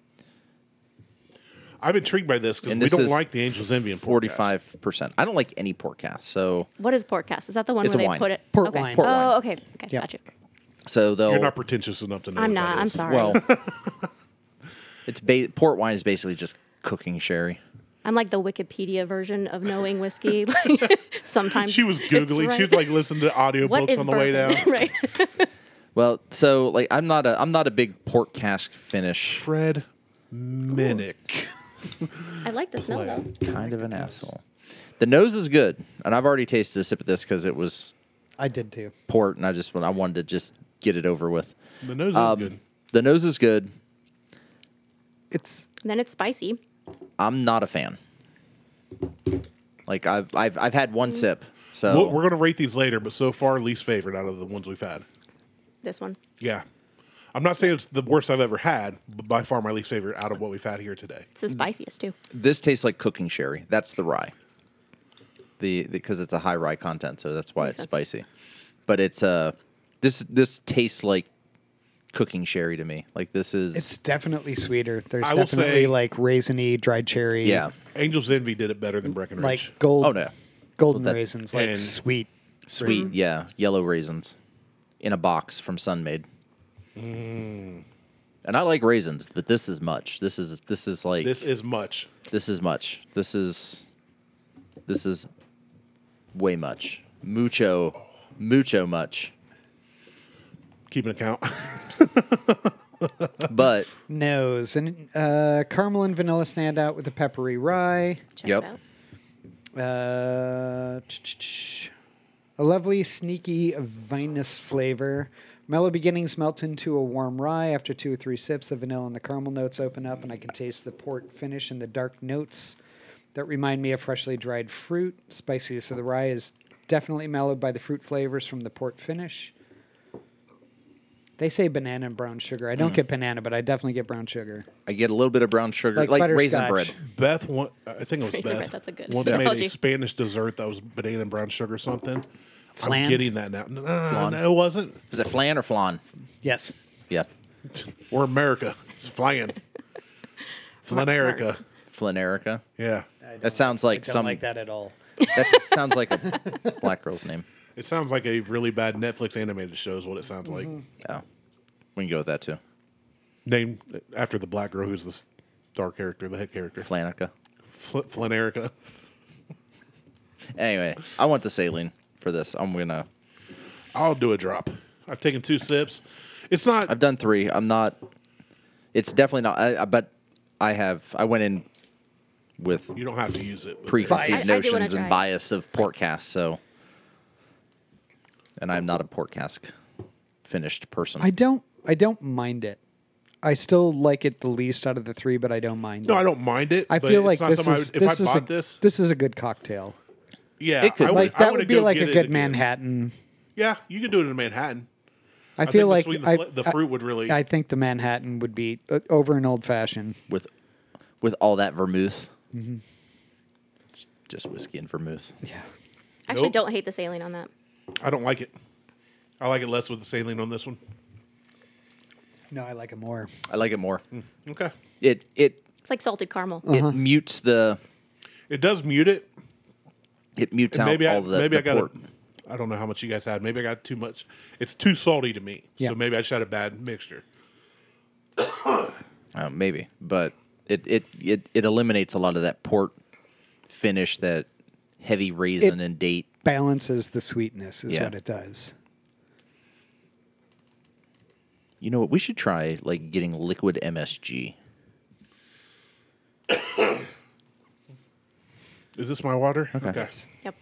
I'm intrigued by this because And we this don't is like the Angels Envy and Forty-five percent. I don't like any port cast, so What is port cast? Is that the one It's where a they wine. put it? Port okay. wine. Port oh, wine. okay. Okay. Yep. Gotcha. so they'll. You're not pretentious enough to know. I'm what that not. I'm is. sorry. Well, it's ba- port wine is basically just cooking sherry. I'm like the Wikipedia version of knowing whiskey. Like, sometimes She was it's googling. right. She was like listening to What audiobooks is on the way down. bourbon? Right. Well, so like I'm not a I'm not a big port cask finish Fred Minnick. I like the smell though. kind of an asshole. The nose is good, and I've already tasted a sip of this because it was I did too. port, and I just I wanted to just get it over with. The nose is Um, good. The nose is good. It's And then it's spicy. I'm not a fan. Like I've I've I've had one sip, so We'll- we're going to rate these later, but so far, least favorite out of the ones we've had. This one. Yeah. I'm not saying it's the worst I've ever had, but by far my least favorite out of what we've had here today. It's the spiciest too. this tastes like cooking sherry. That's the rye. The because it's a high rye content, so that's why Makes it's sense. spicy. But it's uh this this tastes like cooking sherry to me. Like this is it's definitely sweeter. There's I will definitely say- like raisiny, dried cherry. yeah. Angel's Envy did it better than Breckenridge. Like gold. Oh no. Golden Well, that- raisins, like and- sweet. Sweet, raisins. yeah, yellow raisins in a box from Sunmade. Mm. And I like raisins, but this is much. This is this is like This this, is much. is much. This is this is way much. Mucho, mucho much. Keep an account. But Nose and uh, caramel and vanilla stand out with the peppery rye. Checks Yep. out. Uh, a lovely, sneaky vinous flavor. Mellow beginnings melt into a warm rye. After two or three sips, the vanilla and the caramel notes open up, and I can taste the port finish and the dark notes that remind me of freshly dried fruit. Spiciness of the rye is definitely mellowed by the fruit flavors from the port finish. They say banana and brown sugar. I don't get banana, but I definitely get brown sugar. I get a little bit of brown sugar, Like like, raisin butterscotch. bread. Beth, one, I think it was Raisin Beth. bread, that's a good Once made analogy. a Spanish dessert that was banana and brown sugar or something. Flan? I'm getting that now. No, Flan? no, it wasn't. Is it flan or flan? Yes. Yeah, Or America. It's flying. Flanerica. Flanerica. Yeah. That sounds like I don't some. like that at all. That sounds like a black girl's name. It sounds like a really bad Netflix animated show is what it sounds Mm-hmm. like. Oh, we can go with that too. Named after the black girl who's the star character, the head character. Flanica. Fl- Flanerica. Anyway, I want the saline for this. I'm gonna. I'll do a drop. I've taken two sips. It's not. I've done three. I'm not. It's definitely not. I, I but I have. I went in with You don't have to use it. but preconceived Bias. I- I do wanna notions and try. bias of port cask. So, and I'm not a port cask finished person. I don't. I don't mind it. I still like it the least out of the three, but I don't mind No, it. I don't mind it. I but feel it's like not this something I is would- if this I is bought a, this, this is a good cocktail. yeah, It could- I would, Like I that wanna would be go like get a it good again. Manhattan. Yeah, you could do it in Manhattan. I I feel think like the, sweet, I, the, the fruit would really. I think the Manhattan would be uh, over an old fashioned. with with all that vermouth. Mm-hmm. It's just whiskey and vermouth. Yeah. I actually Nope. don't hate the saline on that. I don't like it. I like it less with the saline on this one. No, I like it more. I like it more. Okay, It it It's like salted caramel. Uh-huh. it mutes the it does mute it. it mutes And out maybe I all the maybe the I got. port. A, I don't know how much you guys had. Maybe I got too much. It's too salty to me. Yeah. So maybe I just had a bad mixture. Uh, maybe, but it, it it it eliminates a lot of that port finish, that heavy raisin It- and date. Balances the sweetness is Yeah. what it does. You know what? We should try like getting liquid M S G. Is this my water? Okay. Yep.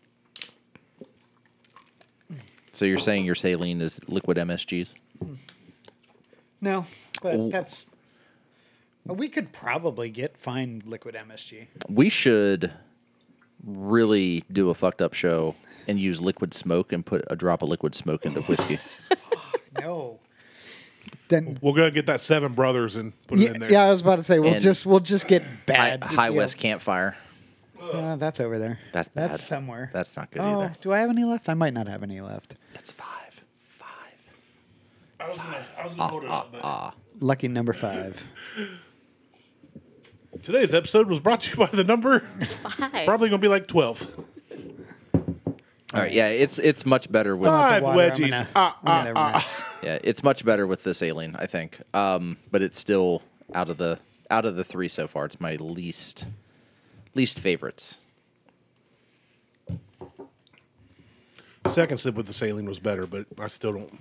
So you're saying your saline is liquid M S Gs? No, but Oh. that's. well, we could probably get fine liquid M S G. We should really do a fucked up show and use liquid smoke and put a drop of liquid smoke into whiskey. No. Then We're gonna get that Seven Brothers and put yeah, it in there. yeah, I was about to say we'll And just we'll just get High, bad. High yeah. West Campfire. Uh, that's over there. That's bad. That's somewhere. That's not good oh, either. do I have any left? I might not have any left. That's five. Five. I was gonna, I was gonna hold it up. But Ah. Lucky number five. Today's episode was brought to you by the number. Five. Probably gonna be like twelve. All right. Yeah, it's it's much better with Five Water, I'm wedgies. gonna- Ah, I'm gonna ah, rinse. yeah, it's much better with the saline, I think. Um, but it's still out of the out of the three so far. It's my least least favorites. Second sip with the saline was better, but I still don't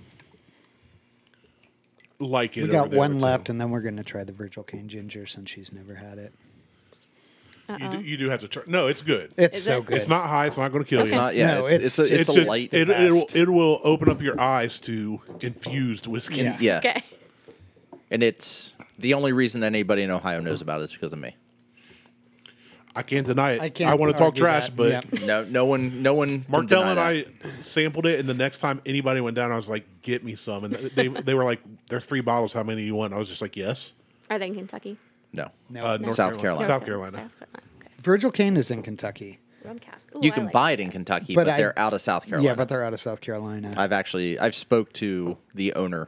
like it. We over got the one other left, two. and then we're gonna try the Virgil Cane Ginger since she's never had it. You do, you do have to try. No, it's good. It's Is so it? good. It's not high. It's not going to kill It's you. not. Yeah, No, it's it's, it's a, it's, It's a just light. it, the it'll best. it will open up your eyes to infused whiskey. Yeah. yeah, Okay. and it's the only reason anybody in Ohio knows about it is because of me. I can't deny it. I I, can't want to talk argue trash, that. but Yep. No, no one, no one. can Martell deny and I that. sampled it, and the next time anybody went down, I was like, "Get me some." And they they were like, "There's three bottles. How many do you want?" I was just like, "Yes." Are they in Kentucky? No, No. Uh, No. North South Carolina. South Carolina. South Carolina. Okay. Virgil Cane is in Kentucky. Rum cask. Ooh, you I can like buy rum it in cask. Kentucky, But but, I- they're out of South Carolina. Yeah, but they're out of South Carolina. I've actually I've spoke to the owner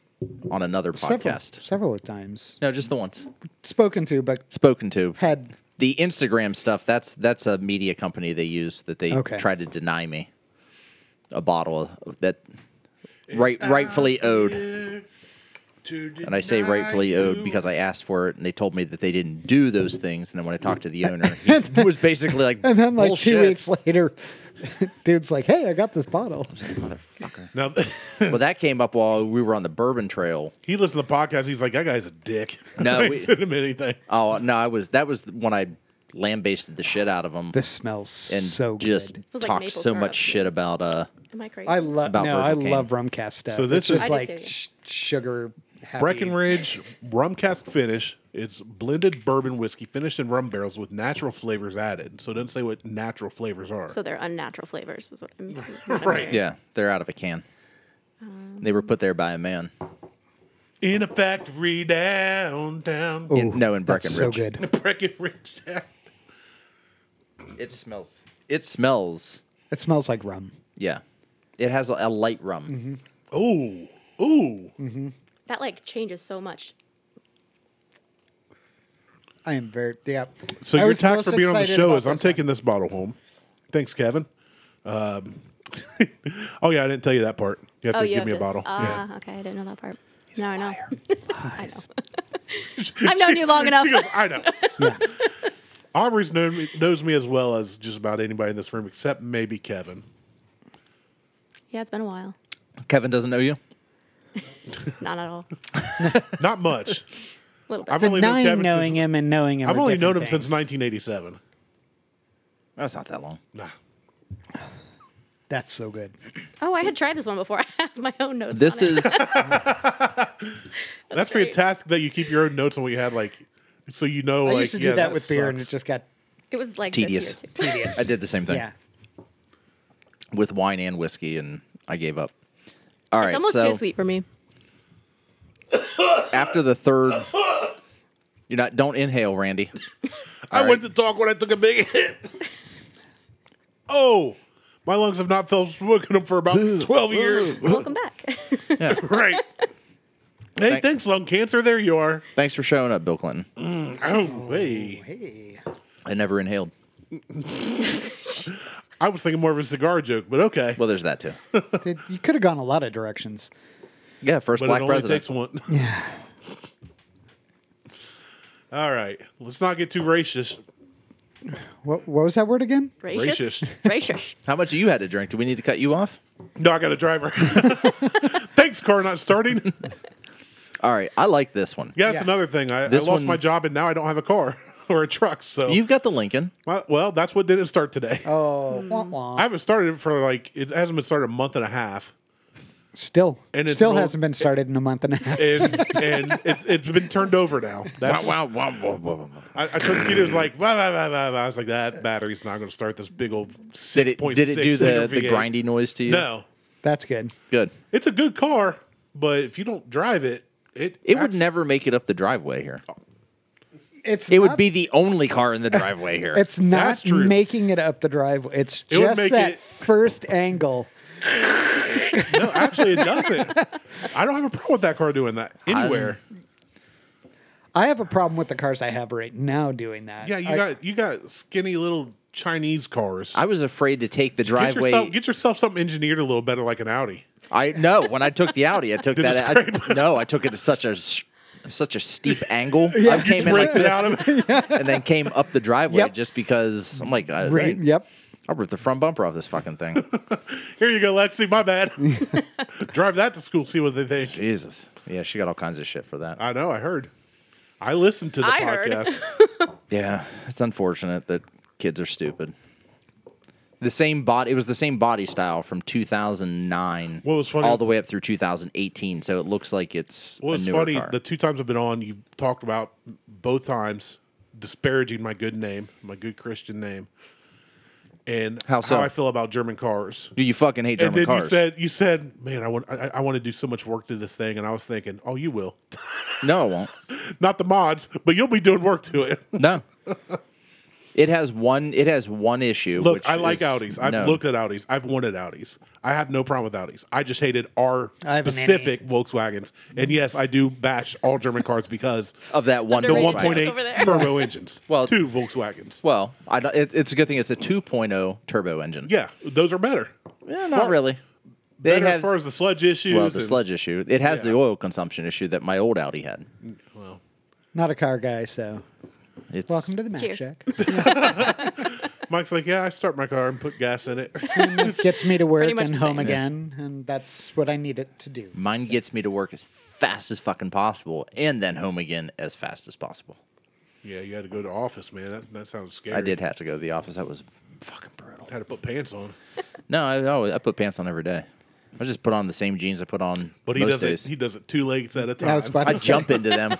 on another several, podcast. several times No, just the once spoken to, but spoken to. had The Instagram stuff, that's that's a media company they use that they Okay. tried to deny me a bottle of, that right rightfully owed. And I say rightfully owed because I asked for it, and they told me that they didn't do those things. And then when I talked to the owner, he was basically like, And then, like bullshit. two weeks later, dude's like, "Hey, I got this bottle." Motherfucker. Now, Well, that came up while we were on the bourbon trail. he listens to the podcast. He's like, that guy's a dick. No, I we- sent him anything. Oh no, I was that was when I lambasted the shit out of them This smells and so just good. was like talked maple so syrup. much shit about uh. Am I crazy? I love About no, I Virgil Cane. love rumcast stuff. So this it's just is- I like do too. sh- sugar. Happy. Breckenridge rum cask finish. It's blended bourbon whiskey finished in rum barrels with natural flavors added. So it doesn't say what natural flavors are. So they're unnatural flavors, is what I'm. Right. Yeah, they're out of a can. They were put there by a man. in a factory downtown. Ooh, In- no, in that's so Breckenridge. good. Breckenridge town. It smells. It smells. It smells like rum. Yeah, it has a, a light rum. Ooh. Ooh. That like changes so much. I am very yeah. So I your was tax most for being on the excited show about is I'm this one. taking this bottle home. Thanks, Kevin. Um, oh yeah, I didn't tell you that part. You have Oh, to you give have me a to- bottle. Ah, yeah. okay, I didn't know that part. now I know. I know. I've known you long enough. She goes, I know. Yeah. Aubrey's known me, knows me as well as just about anybody in this room, except maybe Kevin. Yeah, it's been a while. Kevin doesn't know you. Not at all. Not much. A little bit. I've only known Denying Kevin knowing since, him and knowing him. I've are only known him different since things. nineteen eighty-seven. That's not that long. Nah. That's so good. Oh, I had tried this one before. I have my own notes. This on it. is That's great. fantastic that you keep your own notes on what you had, like, so you know. I like, used to do yeah, that, with beer, and it sucks. just got It was like tedious. this year too. tedious. I did the same thing Yeah. with wine and whiskey, and I gave up. All right, It's almost so too sweet for me. after the third, you're not. Don't inhale, Randy. I All went right. to talk when I took a big hit. Oh, my lungs have not felt smoking them for about twelve years. Welcome back. Yeah. Right. Hey, Thank- thanks, lung cancer. There you are. Thanks for showing up, Bill Clinton. Oh, hey. Hey. I never inhaled. I was thinking more of a cigar joke, but okay. Well, there's that too. Dude, you could have gone a lot of directions. Yeah, first But black it only president. takes one. Yeah. All right. Let's not get too racist. What, what was that word again? Racist. Racist. Racist. How much you had to drink? Do we need to cut you off? No, I got a driver. Thanks, car not starting. All right, I like this one. Yeah, that's Yeah. another thing. I, I This lost my one's- job, and now I don't have a car or a truck. So, You've got the Lincoln. well, well, that's what didn't start today. Oh, wah, wah. I haven't started it for like it hasn't been started a month and a half, still, And it's still an old- hasn't been started in a month and a half. and and it's it's been turned over now. That's wow, wow, wow, wow. I, I took it. It was like wow, wow, wow, wow, wow. I was like that battery's not going to start this big old. Did it? Did it do the, the V eight. grindy noise to you? No, That's good. Good. it's a good car, but if you don't drive it, it It would acts- never make it up the driveway here. It's It not, would be the only car in the driveway here. It's not That's true. making it up the driveway. It's It would just make that it- first angle. No, actually, it doesn't. I don't have a problem with that car doing that anywhere. I have a problem with the cars I have right now doing that. yeah, you I- got you got skinny little Chinese cars. I was afraid to take the Get driveway. yourself, get yourself something engineered a little better, like an Audi. I no. When I took the Audi, I took Did it that. I, scrape? no, I took it to such a s- such a steep angle. I You came in like ripped it this, out of it. and then came up the driveway Yep. just because I'm like, I, Right, yep. I'll rip the front bumper off this fucking thing. Here you go, Lexi. My bad. Drive that to school, see what they think. Jesus. Yeah, she got all kinds of shit for that. I know. I heard. I listened to the I heard. podcast. Yeah, it's unfortunate that kids are stupid. The same body. It was the same body style from two thousand nine. What was funny all is- the way up through two thousand eighteen. So it looks like it's Well, a it's newer funny. car. The two times I've been on, you've talked about both times disparaging my good name, my good Christian name, and How so? I feel about German cars. Do you fucking hate German and then cars? you said, "You said, man, I want, I, I want to do so much work to this thing," and I was thinking, "Oh, you will." no, I won't. Not the mods, but you'll be doing work to it. No. It has one. It has one issue. Look, which I like is Audis. I've known. looked at Audis. I've wanted Audis. I have no problem with Audis. I just hated our I haven't specific Volkswagens. And yes, I do bash all German cars because of that one. the Underrated. one point eight Over there. turbo engines. Well, two Volkswagens. Well, I, don't- it, it's a good thing it's a two point oh turbo engine. Yeah, those are better. Eh, not Far- really. They Better as have far as the sludge issues. well the and- sludge issue. It has Yeah. the oil consumption issue that my old Audi had. Well, Not a car guy, so It's welcome to the Mac Cheers. Shack. Mike's like, yeah, I start my car and put gas in it. It gets me to work Pretty much and the home same. again, and that's what I need it to do. Mine gets me to work as fast as fucking possible, and then home again as fast as possible. Yeah, you had to go to office, man. That that sounds scary. I did have to go to the office. That was fucking brutal. Had to put pants on, No, I always, I put pants on every day. I just put on the same jeans I put on but he most does it. days. He does it two legs at a time. I was about I to say. jump into them.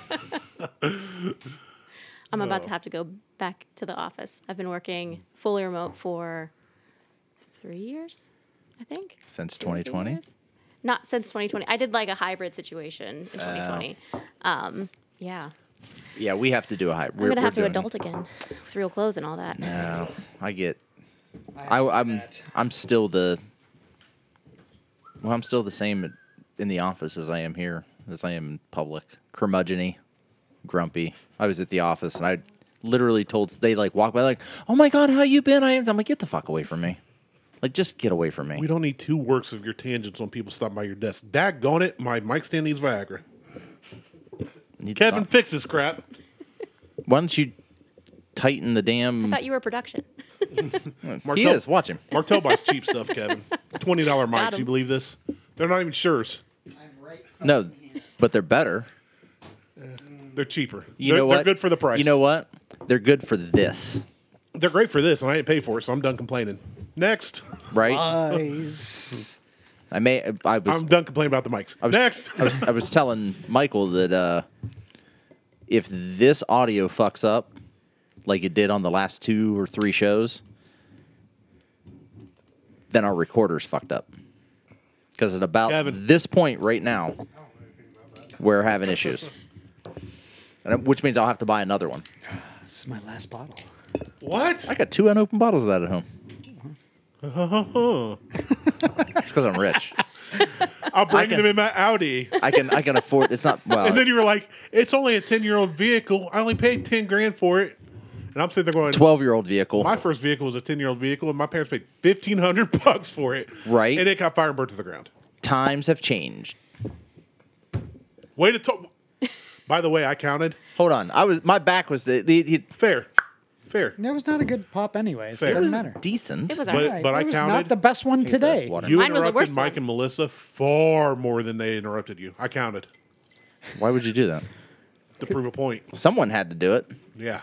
I'm about to have to go back to the office. I've been working fully remote for three years, I think. Since Two or three twenty twenty? years. Not since twenty twenty. I did like a hybrid situation in twenty twenty. Um, yeah. Yeah, we have to do a high. I'm going to have to adult again with real clothes and all that. No, I get. I, I'm I'm still the. Well, I'm still the same in the office as I am here, as I am in public. Curmudgeon-y, grumpy. I was at the office and I literally told they like walk by like, "Oh my god, how you been?" I am. I'm like, "Get the fuck away from me!" Like, just get away from me. We don't need two works of your tangents when people stop by your desk. Daggone it, my mic stand needs Viagra. Need to Kevin, stop. fix this crap. Why don't you tighten the damn? I thought you were production. he Martel- is. Watch him. Martel buys cheap stuff, Kevin. twenty dollars Got mics, 'em. you believe this? They're not even Sures. No, but they're better. They're cheaper. You they're, know what? They're good for the price. You know what? They're good for this, They're great for this, and I didn't pay for it, so I'm done complaining. Next. right? Eyes. I may. I was. I'm done complaining about the mics. I was, Next. I was, I was telling Michael that uh, if this audio fucks up, like it did on the last two or three shows, then our recorder's fucked up. Because at about Kevin. this point right now, we're having issues. And, which means I'll have to buy another one. This is my last bottle. What? I got two unopened bottles of that at home. It's because I'm rich. I'll bring can- them in my Audi. I can I can afford. It's not well. And then you were like, it's only a ten-year-old vehicle. I only paid ten grand for it. And I'm sitting there going, twelve-year-old vehicle. my first vehicle was a ten-year-old vehicle, and my parents paid fifteen hundred bucks for it. Right. And it got fired and burnt to the ground. Times have changed. Way to talk. By the way, I counted. Hold on. I was my back was the, the, the Fair. Fair. That was not a good pop, anyways. Fair. It It doesn't was matter. decent. It was But- all right. but I it was counted- not the best one today. water. You Mine was the interrupted worst Mike one. and Melissa far more than they interrupted you. I counted Why would you do that? to prove a point. Someone had to do it. Yeah.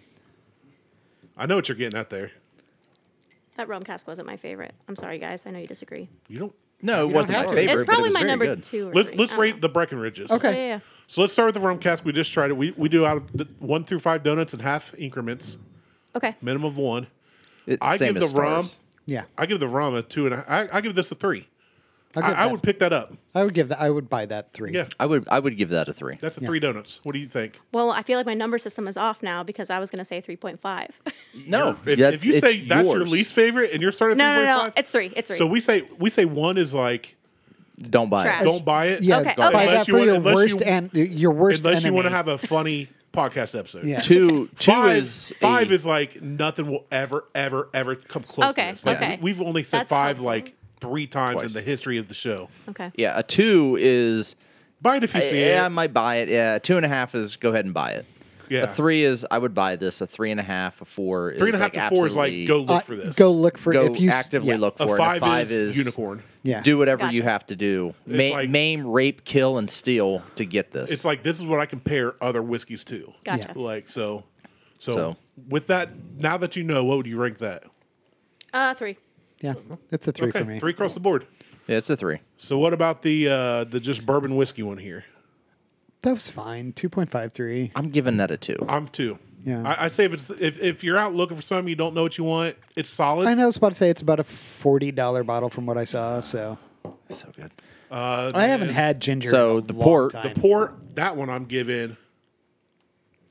I know what you're getting at there. That rum cask wasn't my favorite. I'm sorry, guys. I know you disagree. You don't. No, it You wasn't don't my have to. favorite. It's but it probably was my very number good. two. Or Let's three. let's I don't rate know. the Breckenridges. Okay. Yeah, yeah, yeah. So let's start with the rum cask. We just tried it. We we do out of the one through five donuts in half increments, Okay. minimum of one. It's I same give as the rum- Stars. Yeah. I give the rum a two and a I, I give this a three. I'll I, give I that- would pick that up. I would give that. I would buy that three. Yeah, I would I would give that a three. that's a Yeah. three donuts. What do you think? Well, I feel like my number system is off now because I was going to say three point five. No, If, that's- if you it's say that's your yours. least favorite and you're starting no, at three no, point no. five, It's three. It's three. so we say we say one is like don't buy Trash. it. don't buy it. Yeah. Okay, Buy okay. that Unless you for want- your unless worst you- and your worst Unless you enemy. want to have a funny podcast episode. Yeah. Two two Five, is five a- is like nothing will ever, ever, ever come close Okay, to this. Like, okay. We've only said That's five helpful. like three times Twice. in the history of the show. okay. yeah. A two is Buy it if you see yeah, I it. might buy it. Yeah, two and a half is go ahead and buy it. Yeah. A three is I would buy this. A three and a half, a four is Three and a half like to four is like absolutely- go look Uh, for this. Go look for go if you s- actively yeah. look A for it. five, A five is, is, unicorn. Yeah. Do whatever you Gotcha. have to do. It's Ma- like- maim, rape, kill, and steal to get this. It's like this is what I compare other whiskeys to. Gotcha. Yeah. Like so, so, So. with that, now that you know, what would you rank that? Uh, three. Yeah. It's a three okay, for me. three across the board. yeah, it's a three. So what about the uh, the just bourbon whiskey one here? That was fine. Two point five three. I'm giving that a two. I'm two. Yeah. I, I say if it's if, if you're out looking for something you don't know what you want, it's solid. I know I was about to say it's about a forty dollar bottle from what I saw. So So good. Uh, I haven't and had ginger. So in a the long port- time. the port. That one I'm giving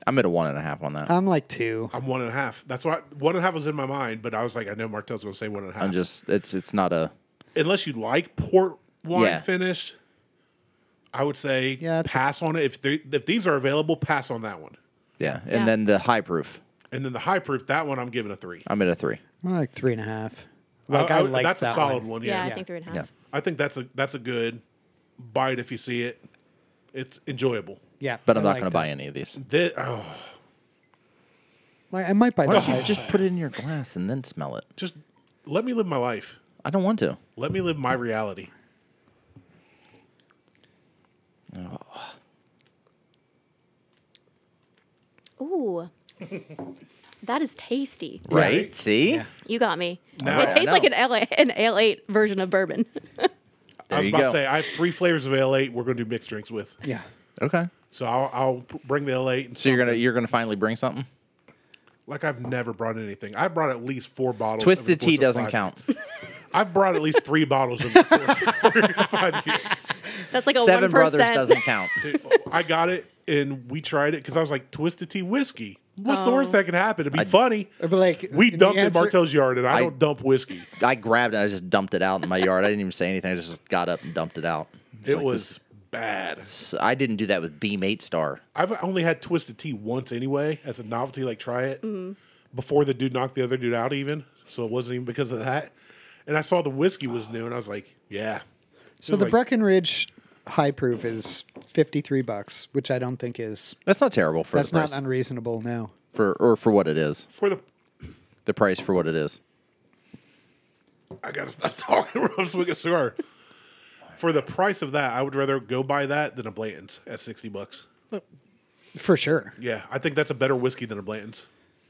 I'm at a one and a half on that. I'm like two. I'm one and a half. That's why one and a half was in my mind, but I was like, I know Martel's going to say one and a half. I'm just it's it's not a Unless you like port wine Yeah. finish, I would say Yeah, it's- pass on it. If they, if these are available, pass on that one. yeah. And Yeah. then the high proof. And then the high proof, that one I'm giving a three. I'm at a three. I'm like three and a half. Like I, like that's that a solid one. one. Yeah, yeah. I Yeah. think three and a half. Yeah. I think that's a that's a good bite if you see it. It's enjoyable. Yeah, But I'm I not like going to that. buy any of these. Thi- oh, Like I might buy Why this. don't you just put it in your glass and then smell it? just let me live my life. I don't want to. Let me live my reality. Ooh, that is tasty. Right? See? Yeah. You got me. Now it I tastes know. like an ale, an ale eight version of bourbon. There I was you about go. to say I have three flavors of ale eight. We're going to do mixed drinks with. Yeah. Okay. So I'll, I'll p- bring the ale eight. And So you're gonna something. you're gonna finally bring something? like I've never brought anything. I brought at least four bottles. Twisted over the course tea of doesn't five- count. I've brought at least three bottles of the course of five years. That's like a Seven one Brothers percent. doesn't count. Dude, I got it and we tried it because I was like, Twisted Tea whiskey. What's the Oh. worst that can happen? It'd be funny. I'd be like, We the dumped in answer- Martel's yard, and I, I- don't dump whiskey. I grabbed it. I just dumped it out in my yard. I didn't even say anything. I just got up and dumped it out. It's It like was bad. this- I didn't do that with Beam Eight Star. I've only had Twisted Tea once anyway, as a novelty. Like try it before the dude knocked the other dude out, even. So it wasn't even because of that. And I saw the whiskey was new, and I was like, yeah. So It was the like, Breckenridge high proof is fifty-three bucks, which I don't think is That's not terrible for that's the not price. unreasonable. No. for or for what it is. for the. The price for what it is. I gotta stop talking when I'm swinging a cigar. For the price of that, I would rather go buy that than a Blanton's at sixty bucks. For sure. Yeah, I think that's a better whiskey than a Blanton's.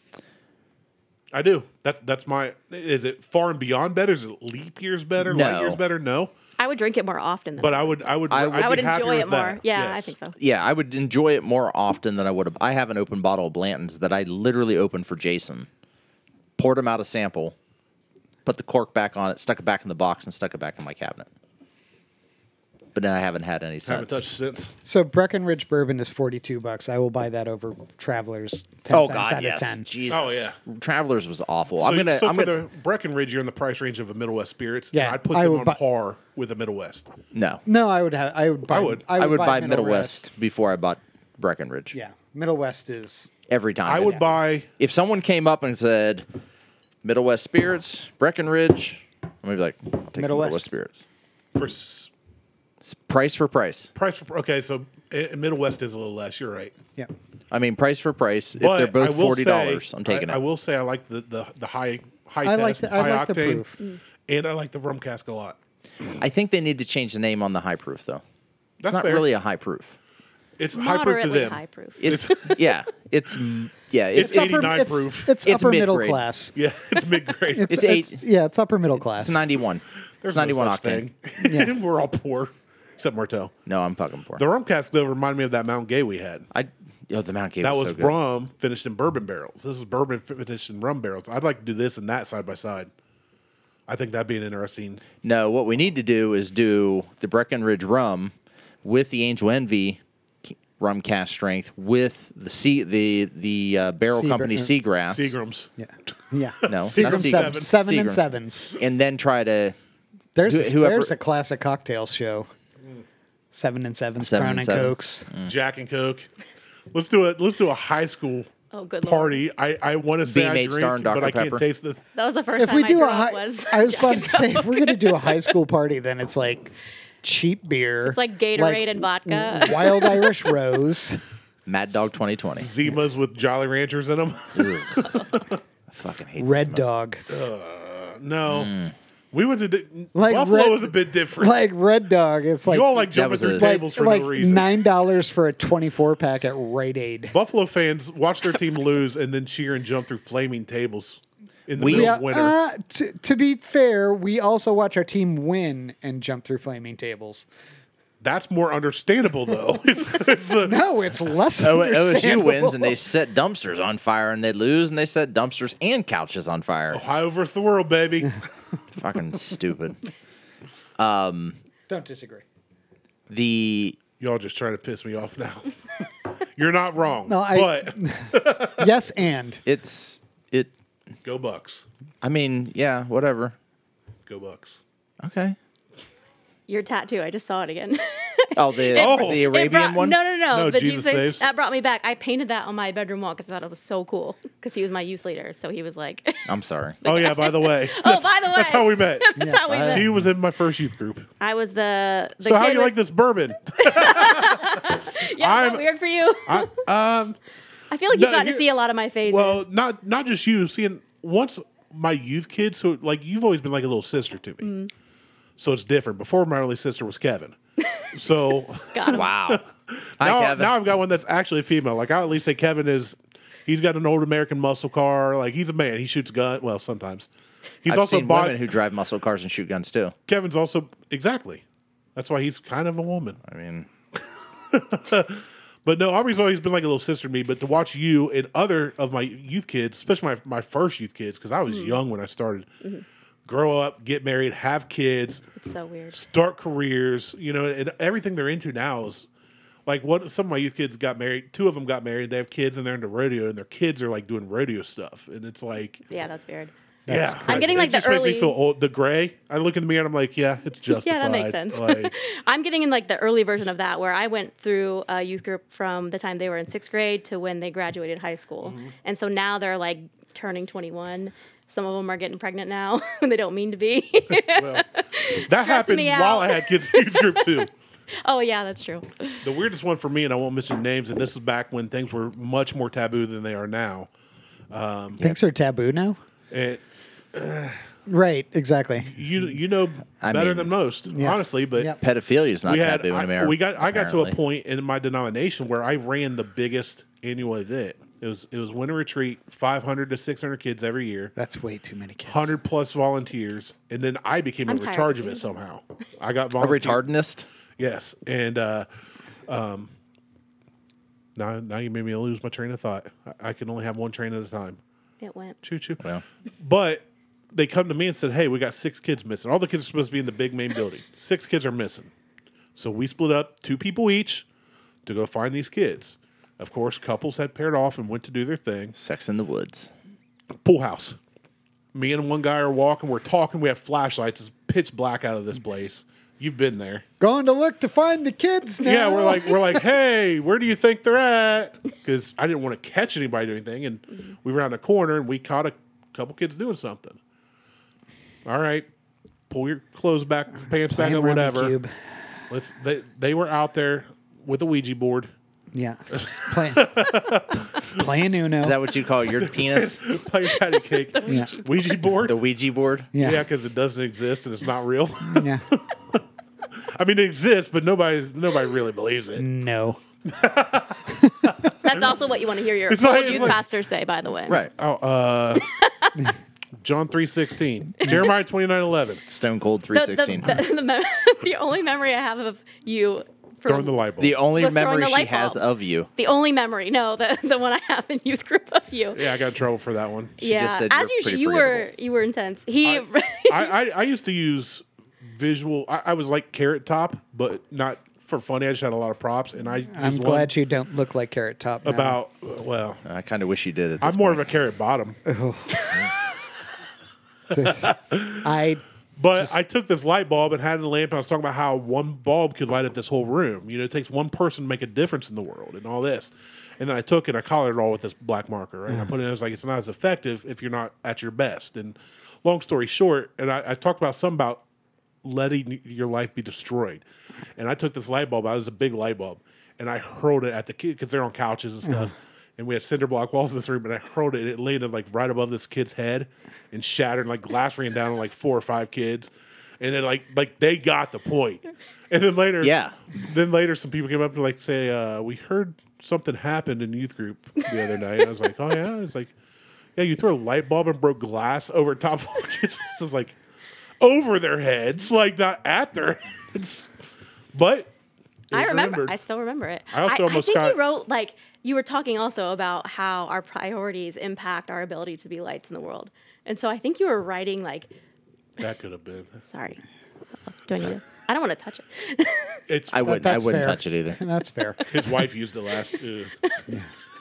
I do. That's that's my. Is it far and beyond better? Is it leap years better? No. Light years better? No. I would drink it more often. Than But I would. I would. I I would- would, I would be happier enjoy it with more. that. Yeah, I Yes. think so. Yeah, I would enjoy it more often than I would have. I have an open bottle of Blanton's that I literally opened for Jason, poured him out a sample, put the cork back on it, stuck it back in the box, and stuck it back in my cabinet. But then I haven't had any since. Haven't touched since. So Breckenridge bourbon is forty-two bucks. I will buy that over Travelers ten Oh times God, out yes. of ten. Jesus. Oh, yeah. Travelers was awful. So, I'm gonna. so I'm for gonna. the Breckenridge, you're in the price range of a Middle West Spirits. Yeah, and I'd put I them would on buy- par with a Middle West. No, No, I would have. I would. Buy, I would. I would buy Middle West before I bought Breckenridge. Yeah, Middle West is. Every time. I would buy. If someone came up and said, "Middle West Spirits, Breckenridge," I'm gonna be like, "I'll take Middle the Middle West. West Spirits." For s- It's price for price. price for okay, so uh, Middle West is a little less. You're right. Yeah. I mean, price for price. If But they're I both will forty dollars, say- I'm taking I, it. I will say I like the the, the high high I test, like the- I high like the octane, proof. and I like the rum cask a lot. I think they need to change the name on the high proof, though. It's That's not fair. really a high proof. It's high proof to Moderately them. high proof. It's yeah, it's mm, yeah, it's, It's it's, eighty-nine it's, proof. It's, It's upper middle mid-grade. class. Yeah, it's mid grade. It's, It's it's eight. Yeah, it's upper middle class. ninety-one. There's it's ninety-one no such octane. thing. Yeah. We're all poor, except Martel. No, I'm fucking poor. The rum cask though remind me of that Mount Gay we had. I yo the Mount Gay That was, was so good. rum finished in bourbon barrels. This is bourbon finished in rum barrels. I'd like to do this and that side by side. I think that'd be an interesting. No, what we need to do is do the Breckenridge rum with the Angel Envy rum cast strength with the sea the the uh, barrel Sea- company uh, Seagrass, Seagrams. Yeah. Yeah. No, not Seagram Seagram. seven, seven and Seagram. sevens. and then try to There's Who- a, whoever- there's a classic cocktail show. Seven and sevens, Seven Crown and and, seven. Cokes. Jack and Coke. Let's do it. Let's do a high school Oh, good lord. party. I, I want to say Beam I eight drink, Star and but Doctor I can't Pepper. taste the. That was the first If time we I do grew a up high, was. I was about to say, if we're gonna do a high school party, then it's like cheap beer. It's like Gatorade and vodka. Wild Irish Rose. Mad Dog twenty twenty. Zimas with Jolly Ranchers in them. I fucking hate Red Zima. Dog. No. Mm. We went to di- Like Buffalo red- was a bit different. Like Red Dog. It's like you all like That jumping was through a- tables like, for like no reason. nine dollars for a twenty-four pack at Rite Aid. Buffalo fans watch their team lose and then cheer and jump through flaming tables in the We- middle Yeah, of winter. uh, t- to be fair, we also watch our team win and jump through flaming tables. That's more understandable, though. it's, it's the, No, it's less. O- O S U understandable. wins and they set dumpsters on fire and they lose and they set dumpsters and couches on fire. Ohio versus the world, baby. Fucking stupid. Don't disagree. The Y'all just trying to piss me off now. You're not wrong. No, I- but Yes, and It's it. go Bucks. I mean, yeah, whatever. Go Bucks. Okay. Your tattoo. I just saw it again. Oh, the Oh. the It Arabian brought- one. No, no, no. No, the Jesus Saves. That brought me back. I painted that on my bedroom wall because I thought it was so cool. Because he was my youth leader, so he was like, I'm sorry. Oh yeah. By the way. "Oh, by the way, That's how we met. that's Yeah. how we I- met." She was in my first youth group. I was the. the So how kid do you with- like this bourbon? Yeah, is I'm- that weird for you? I, um. I feel like No, you've gotten to you're- see a lot of my phases. Well, not not just you. Seeing once my youth kids, so like you've always been like a little sister to me. Mm. So it's different. Before my only sister was Kevin. So Got him. Wow. Hi, now, Kevin. now I've got one that's actually female. Like I at least say Kevin is. He's got an old American muscle car. Like he's a man. He shoots gun. Well, sometimes. He's I've also seen bought. women who drive muscle cars and shoot guns too. Kevin's also exactly. That's why he's kind of a woman. I mean, But no, Aubrey's always been like a little sister to me. But to watch you and other of my youth kids, especially my my first youth kids, because I was Mm-hmm. young when I started, grow up, get married, have kids, It's so weird. start careers, you know, and everything they're into now is like what some of my youth kids got married. Two of them got married. They have kids and they're into rodeo, and their kids are like doing rodeo stuff. And it's like, Yeah, that's weird. That's yeah, I'm getting, it like, the just makes me early- feel old. The gray. I look in the mirror and I'm like, yeah, it's justified. Yeah, that makes sense. Like, I'm getting in like the early version of that where I went through a youth group from the time they were in sixth grade to when they graduated high school. Mm-hmm. And so now they're like turning twenty-one. Some of them are getting pregnant now when they don't mean to be. well, that happened me while out. I had kids in youth group too. Oh, yeah, that's true. The weirdest one for me, and I won't mention names, and this is back when things were much more taboo than they are now. things are taboo now. And Right, exactly. you you know I better mean- than most, Yeah. honestly. But Yep. pedophilia is not we had taboo in I, America. we got I got to a apparently. point in my denomination where I ran the biggest annual event. It was it was winter retreat, five hundred to six hundred kids every year. That's way too many kids. one hundred plus volunteers, and then I became I'm in tired charge of of it you. somehow. I got A volunteer. retardinist. Yes, and uh, um, now now you made me lose my train of thought. I, I can only have one train at a time. It went. Choo choo. Well, But they come to me and said, "Hey, we got six kids missing. All the kids are supposed to be in the big main building. Six kids are missing." So we split up, two people each, to go find these kids. Of course, couples had paired off and went to do their thing. Sex in the Woods. Pool house. Me and one guy are walking. We're talking. We have flashlights. It's pitch black out of this place. You've been there. Going to look to find the kids now. Yeah, we're like, we're like, hey, where do you think they're at? Because I didn't want to catch anybody doing anything, and we were around the corner and we caught a couple kids doing something. All right, pull your clothes back, pants back Playing up, Rummy whatever. Cube. Let's. They they were out there with a Ouija board, Yeah. Playing, playing Uno. Is that what you call your penis? playing patty cake, yeah. Ouija board. The Ouija board? Yeah. Yeah, because it doesn't exist and it's not real. Yeah. I mean, it exists, but nobody nobody really believes it. No. That's also what you want to hear your It's old like- it's youth like- pastor say, by the way. Right. Oh, uh, John three sixteen, Jeremiah twenty nine eleven. Stone Cold three The, the, sixteen. the, the, mem- the only memory I have of you from Throwing the light bulb. The only was throwing memory the she light has bulb. of you. the only memory, no, the the one I have in youth group of you. Yeah, I got in trouble for that one. She just said as you're usual, pretty you were forgettable. you were intense. He, I, I, I used to use visual. I, I was like Carrot Top, but not for funny. I just had a lot of props, and I. I'm used glad one you don't look like Carrot Top now. about. Well, I kind of wish you did it. I'm more of a Carrot Bottom, I but I took this light bulb and had it in the lamp, and I was talking about how one bulb could light up this whole room. You know, it takes one person to make a difference in the world, and all this. And then I took it, and I colored it all with this black marker, right? And I put it in. I was like, it's not as effective if you're not at your best. And long story short, and I, I talked about some about letting your life be destroyed. And I took this light bulb out. It was a big light bulb. And I hurled it at the kid because they're on couches and stuff. And we had cinder block walls in this room. And I hurled it. And it landed like right above this kid's head and shattered. And like glass ran down on like four or five kids. And then like like they got the point. And then later, Yeah. Then later, some people came up to like say, uh, "We heard something happened in youth group the other night." And I was like, "Oh yeah." It's like, "Yeah, you threw a light bulb and broke glass over top of the kids." It was like over their heads, like not at their heads. But it I was remember. remembered. I still remember it. I also almost think got- you wrote like you were talking also about how our priorities impact our ability to be lights in the world, and so I think you were writing like, That could have been. sorry, do I need to? I don't want to touch it. It's I wouldn't. that's I wouldn't fair. touch it either. That's fair. his wife used it last. Ugh.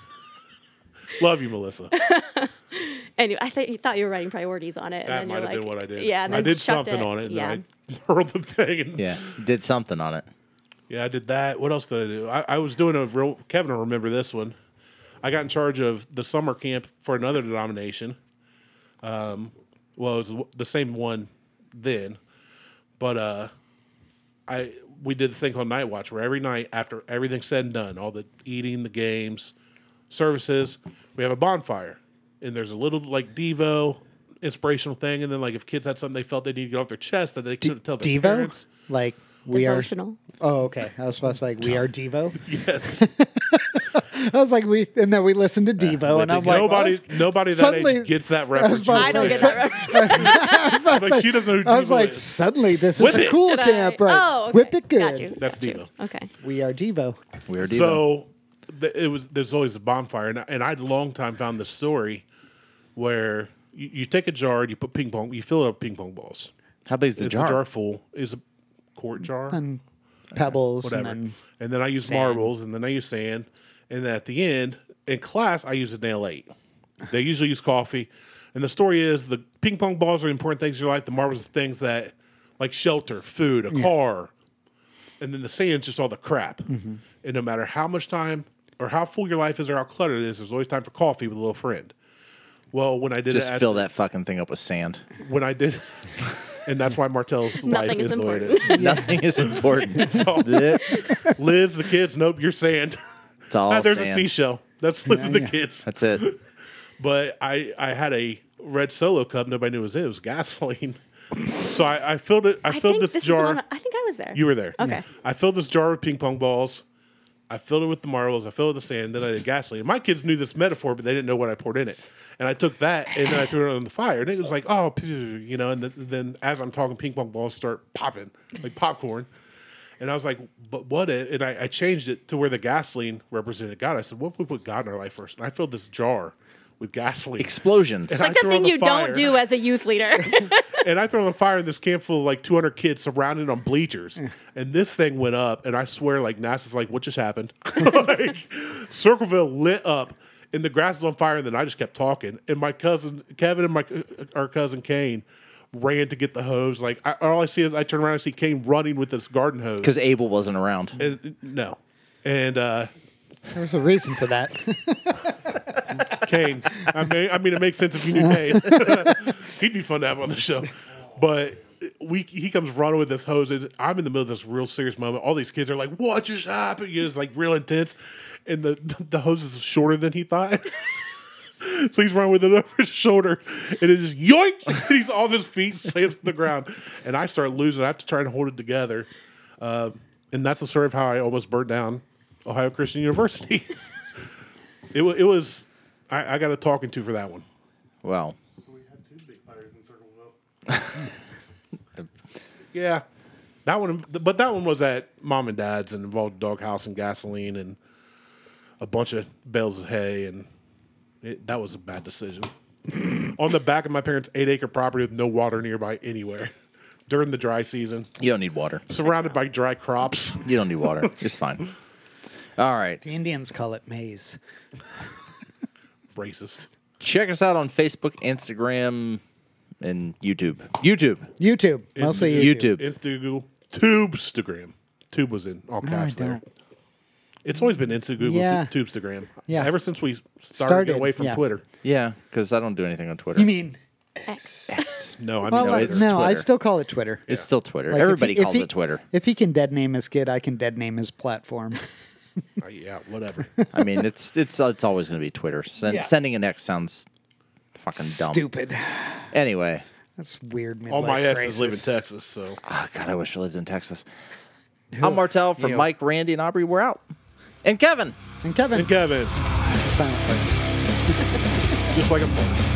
Love you, Melissa. Anyway, I th- you thought you were writing priorities on it. That and might then have you're been like, what I did. Yeah, and I then did shoved something it. on it, and Yeah. then I hurled the thing. And Yeah, did something on it. Yeah, I did that. What else did I do? I, I was doing a real. Kevin will remember this one. I got in charge of the summer camp for another denomination. Um, well, it was the same one then, but uh, I we did this thing called Night Watch, where every night after everything's said and done, all the eating, the games, services, we have a bonfire, and there's a little like Devo inspirational thing, and then like if kids had something they felt they needed to get off their chest that they couldn't tell their Devo? parents. Like we Devotional. are. Oh, okay. I was supposed to like we are Devo. Yes. I was like we, and then we listened to Devo, and I'm like, nobody, well, that's- nobody that suddenly- age gets that I was reference. about to I don't say, get so- that reference. I was about to Like, say- she doesn't know who I was Devo like, is. suddenly this Whip is a it. cool Should camp, I? right? Oh, okay. Whip it good. Got you. That's Got you. Devo. Okay. We are Devo. Weird. So, So th- it was. There's always a bonfire, and, I- and I'd long time found the story where you, you take a jar and you put ping pong, you fill it up with ping pong balls. how big is the it's jar? a jar full. Is a quart jar, And pebbles, whatever. and And then then I use sand. marbles, and then I use sand, and then at the end in class I use a nail eight. They usually use coffee, and the story is the ping pong balls are the important things in your life. The marbles are things that like shelter, food, a car, and then the sand's just all the crap. Mm-hmm. And no matter how much time or how full your life is or how cluttered it is, there's always time for coffee with a little friend. Well, when I did Just it at fill the- that fucking thing up with sand. when I did, and that's why Martell's life Nothing is is the way it important. is. Nothing is important. That's Liz, the kids, nope, you're sand. all. Ah, there's sand. a seashell. That's Liz and the yeah. kids. That's it. But I, I had a red Solo cup. Nobody knew it was it. It was gasoline. So I, I filled it. I, I filled think this, this jar. is the one. I think I was there. You were there. Okay. I filled this jar with ping pong balls. I filled it with the marbles. I filled it with the sand. Then I did gasoline. My kids knew this metaphor, but they didn't know what I poured in it. And I took that and then I threw it on the fire. And it was like, oh, you know. And then, then as I'm talking, ping pong balls start popping like popcorn. And I was like, but what if? And I, I changed it to where the gasoline represented God. I said, what if we put God in our life first? And I filled this jar with gasoline. Explosions. It's I like the threw on thing the you fire. don't do as a youth leader. And I threw it on fire in this camp full of like two hundred kids surrounded on bleachers. And this thing went up. And I swear, like, NASA's like, what just happened? Like, Circleville lit up. And the grass was on fire. And then I just kept talking. And my cousin, Kevin, and my our cousin, Kane, ran to get the hose. Like, I, all I see is I turn around and see Kane running with this garden hose. Because Abel wasn't around. And, no. And uh, there's a reason for that. Kane. I mean, I mean, it makes sense if you knew Kane. He'd be fun to have on the show. But we, he comes running with this hose, and I'm in the middle of this real serious moment. All these kids are like, "What just happened?" You know, it's like real intense, and the the hose is shorter than he thought. So he's running with it over his shoulder, and it just yoink! And he's off his feet, slams to the ground, and I start losing. I have to try and hold it together, uh, and that's the story of how I almost burnt down Ohio Christian University. it wa- it was. I, I got a talking to for that one. Well, So we had two big fires in Circleville. Yeah, that one. But that one was at mom and dad's and involved doghouse and gasoline and a bunch of bales of hay, and it, that was a bad decision. On the back of my parents' eight-acre property with no water nearby anywhere during the dry season, you don't need water. surrounded by dry crops. You don't need water. It's fine. All right. The Indians call it maize. Racist. Check us out on Facebook, Instagram, and YouTube. YouTube. YouTube, mostly YouTube. YouTube. Instagram, Tubestagram. Tube was in all I caps there. don't. It's always been Insta Google, Yeah. tu- Tubestagram. Yeah. Ever since we started, Started, getting away from yeah. Twitter. Yeah, because I don't do anything on Twitter. You mean? X. No, I mean, Well, no, uh, it's no, I Twitter. still call it Twitter. It's still Twitter. Like, if Everybody he- if calls he- it Twitter. If he can dead name his kid, I can dead name his platform. uh, yeah, whatever. I mean, it's it's it's always going to be Twitter. Sen- Yeah. Sending an X sounds fucking dumb. Stupid. Anyway, That's weird. All my midlife exes live in crisis. Texas, so oh, God, I wish I lived in Texas. I'm Martell from You. Mike, Randy, and Aubrey. We're out. And Kevin. And Kevin. and Kevin, Silent partner. just like a phone.